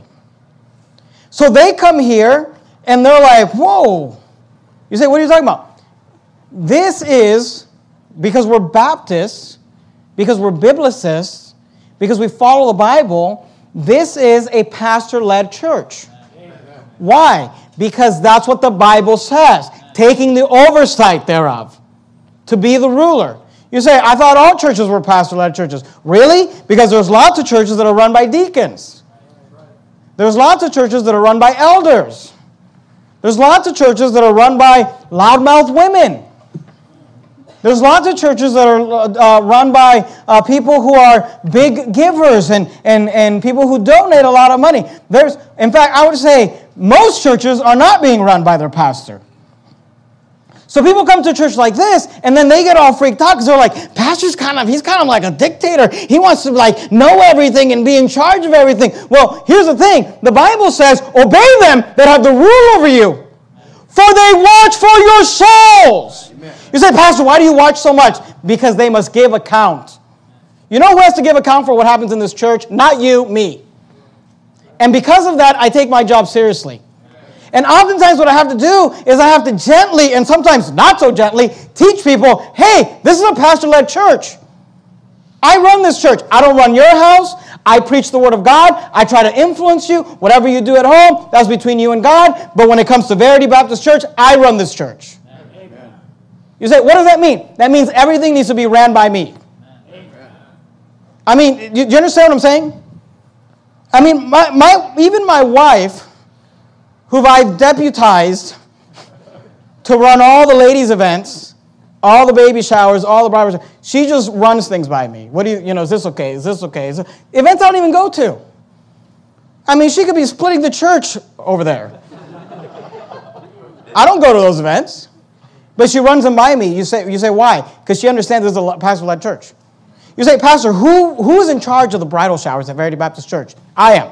So they come here and they're like, whoa. You say, what are you talking about? This is because we're Baptists, because we're biblicists, because we follow the Bible. This is a pastor-led church. Amen. Why? Because that's what the Bible says. Taking the oversight thereof. To be the ruler. You say, I thought all churches were pastor-led churches. Really? Because there's lots of churches that are run by deacons. There's lots of churches that are run by elders. There's lots of churches that are run by loudmouth women. There's lots of churches that are run by people who are big givers and people who donate a lot of money. In fact, I would say most churches are not being run by their pastor. So people come to a church like this, and then they get all freaked out because they're like, pastor's he's kind of like a dictator. He wants to know everything and be in charge of everything. Well, here's the thing. The Bible says, obey them that have the rule over you, for they watch for your souls. Amen. You say, Pastor, why do you watch so much? Because they must give account. You know who has to give account for what happens in this church? Not you, me. And because of that, I take my job seriously. And oftentimes what I have to do is I have to gently, and sometimes not so gently, teach people, hey, this is a pastor-led church. I run this church. I don't run your house. I preach the Word of God. I try to influence you. Whatever you do at home, that's between you and God. But when it comes to Verity Baptist Church, I run this church. Amen. You say, what does that mean? That means everything needs to be ran by me. Amen. I mean, do you understand what I'm saying? I mean, even my wife, who I've deputized to run all the ladies' events, all the baby showers, all the bridal showers, she just runs things by me. What do is this okay? Is this okay? Events I don't even go to. I mean, she could be splitting the church over there. I don't go to those events, but she runs them by me. You say why? Because she understands this is a pastor-led church. You say, Pastor, who's in charge of the bridal showers at Verity Baptist Church? I am.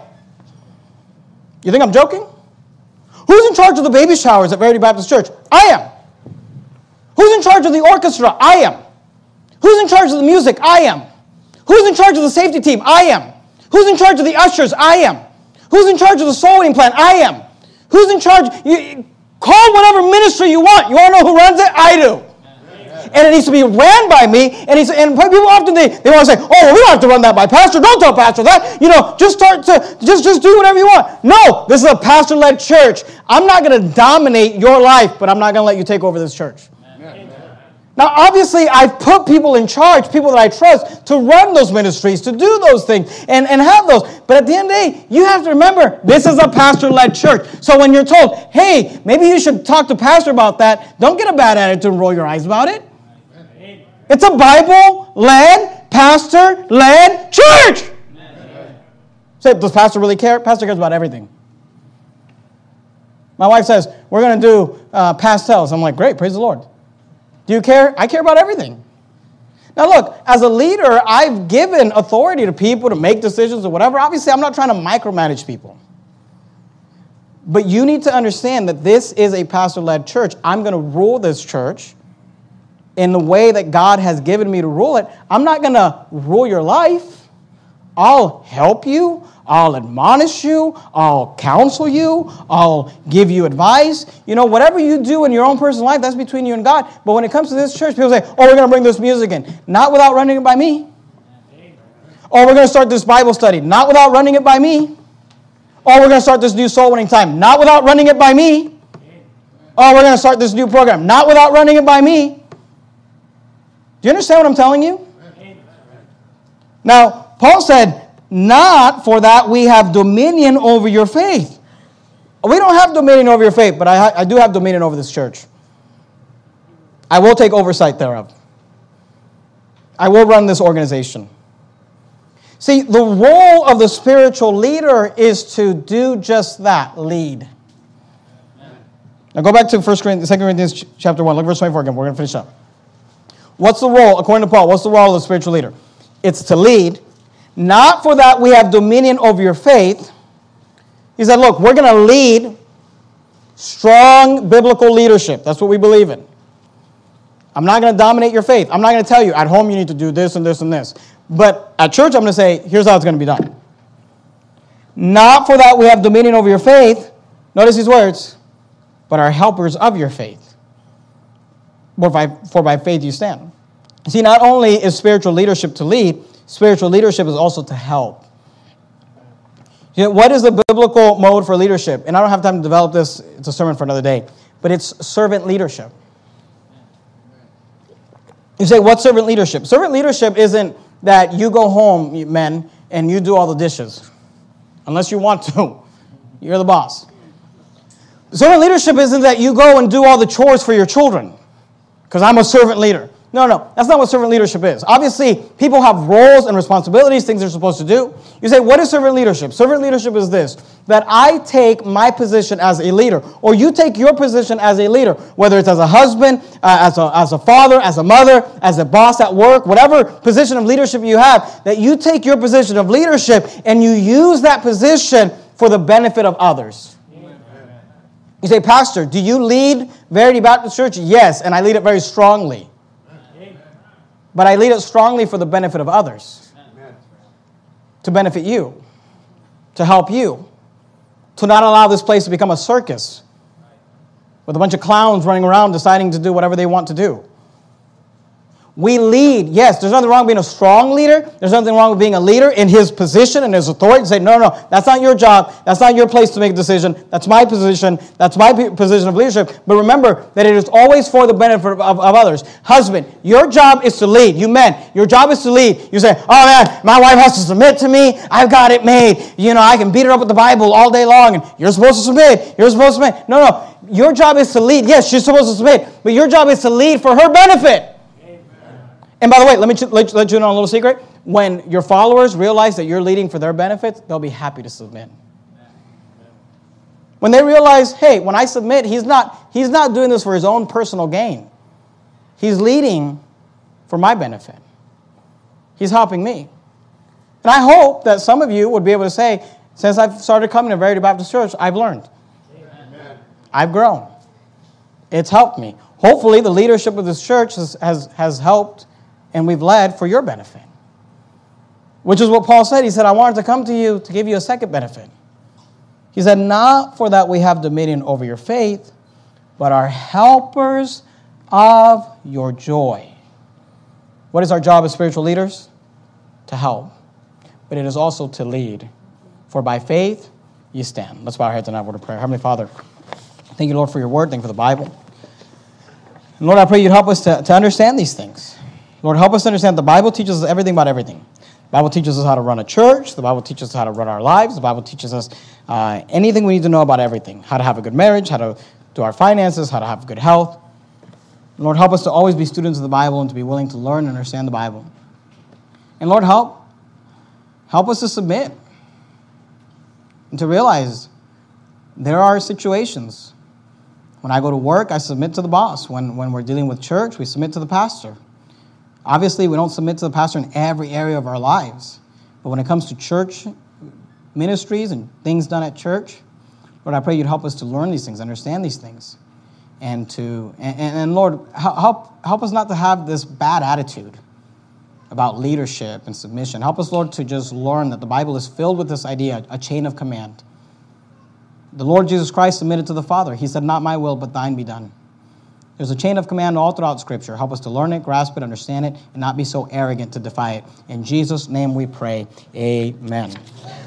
You think I'm joking? Who's in charge of the baby showers at Verity Baptist Church? I am. Who's in charge of the orchestra? I am. Who's in charge of the music? I am. Who's in charge of the safety team? I am. Who's in charge of the ushers? I am. Who's in charge of the soul winning plan? I am. Who's in charge? Call whatever ministry you want. You want to know who runs it? I do. and it needs to be ran by me. And people often they want to say, "Oh, well, we don't have to run that by pastor. Don't tell pastor that. Just do whatever you want." No, this is a pastor-led church. I'm not going to dominate your life, but I'm not going to let you take over this church. Now, obviously, I've put people in charge, people that I trust, to run those ministries, to do those things, and have those. But at the end of the day, you have to remember, this is a pastor-led church. So when you're told, hey, maybe you should talk to pastor about that, don't get a bad attitude and roll your eyes about it. It's a Bible-led, pastor-led church. Say, does pastor really care? Pastor cares about everything. My wife says, we're going to do pastels. I'm like, great, praise the Lord. Do you care? I care about everything. Now look, as a leader, I've given authority to people to make decisions or whatever. Obviously, I'm not trying to micromanage people. But you need to understand that this is a pastor-led church. I'm going to rule this church in the way that God has given me to rule it. I'm not going to rule your life. I'll help you. I'll admonish you. I'll counsel you. I'll give you advice. Whatever you do in your own personal life, that's between you and God. But when it comes to this church, people say, oh, we're going to bring this music in. Not without running it by me. Or we're going to start this Bible study. Not without running it by me. Or we're going to start this new soul winning time. Not without running it by me. Or we're going to start this new program. Not without running it by me. Do you understand what I'm telling you? Now, Paul said, not for that we have dominion over your faith. We don't have dominion over your faith, but I do have dominion over this church. I will take oversight thereof. I will run this organization. See, the role of the spiritual leader is to do just that, lead. Now go back to 2 Corinthians chapter 1. Look at verse 24 again. We're going to finish up. What's the role, according to Paul, what's the role of the spiritual leader? It's to lead. Not for that we have dominion over your faith. He said, look, we're going to lead strong biblical leadership. That's what we believe in. I'm not going to dominate your faith. I'm not going to tell you, at home you need to do this and this and this. But at church I'm going to say, here's how it's going to be done. Not for that we have dominion over your faith. Notice these words. But are helpers of your faith. For by faith you stand. See, not only is spiritual leadership to lead, spiritual leadership is also to help. What is the biblical mode for leadership? And I don't have time to develop this. It's a sermon for another day. But it's servant leadership. You say, what's servant leadership? Servant leadership isn't that you go home, men, and you do all the dishes. Unless you want to. You're the boss. Servant leadership isn't that you go and do all the chores for your children. Because I'm a servant leader. No, that's not what servant leadership is. Obviously, people have roles and responsibilities, things they're supposed to do. You say, what is servant leadership? Servant leadership is this, that I take my position as a leader, or you take your position as a leader, whether it's as a husband, as a father, as a mother, as a boss at work, whatever position of leadership you have, that you take your position of leadership and you use that position for the benefit of others. You say, Pastor, do you lead Verity Baptist Church? Yes, and I lead it very strongly. But I lead it strongly for the benefit of others. To benefit you. To help you. To not allow this place to become a circus. With a bunch of clowns running around deciding to do whatever they want to do. We lead. Yes, there's nothing wrong with being a strong leader. There's nothing wrong with being a leader in his position and his authority. Say, no, that's not your job. That's not your place to make a decision. That's my position. That's my position of leadership. But remember that it is always for the benefit of others. Husband, your job is to lead. You men, your job is to lead. You say, oh man, my wife has to submit to me. I've got it made. I can beat her up with the Bible all day long. And you're supposed to submit. You're supposed to submit. No. Your job is to lead. Yes, she's supposed to submit. But your job is to lead for her benefit. And by the way, let me let you know a little secret. When your followers realize that you're leading for their benefits, they'll be happy to submit. When they realize, hey, when I submit, he's not doing this for his own personal gain. He's leading for my benefit. He's helping me. And I hope that some of you would be able to say, since I've started coming to Verity Baptist Church, I've learned. Amen. I've grown. It's helped me. Hopefully, the leadership of this church has helped, and we've led for your benefit. Which is what Paul said. He said, I wanted to come to you to give you a second benefit. He said, not for that we have dominion over your faith, but are helpers of your joy. What is our job as spiritual leaders? To help. But it is also to lead. For by faith you stand. Let's bow our heads and have a word of prayer. Heavenly Father, thank you, Lord, for your word. Thank you for the Bible. And Lord, I pray you'd help us to understand these things. Lord, help us to understand the Bible teaches us everything about everything. The Bible teaches us how to run a church. The Bible teaches us how to run our lives. The Bible teaches us anything we need to know about everything. How to have a good marriage, how to do our finances, how to have good health. And Lord, help us to always be students of the Bible and to be willing to learn and understand the Bible. And Lord, help us to submit and to realize there are situations. When I go to work, I submit to the boss. When we're dealing with church, we submit to the pastor. Obviously, we don't submit to the pastor in every area of our lives. But when it comes to church ministries and things done at church, Lord, I pray you'd help us to learn these things, understand these things. And Lord, help us not to have this bad attitude about leadership and submission. Help us, Lord, to just learn that the Bible is filled with this idea, a chain of command. The Lord Jesus Christ submitted to the Father. He said, not my will, but thine be done. There's a chain of command all throughout Scripture. Help us to learn it, grasp it, understand it, and not be so arrogant to defy it. In Jesus' name we pray, amen.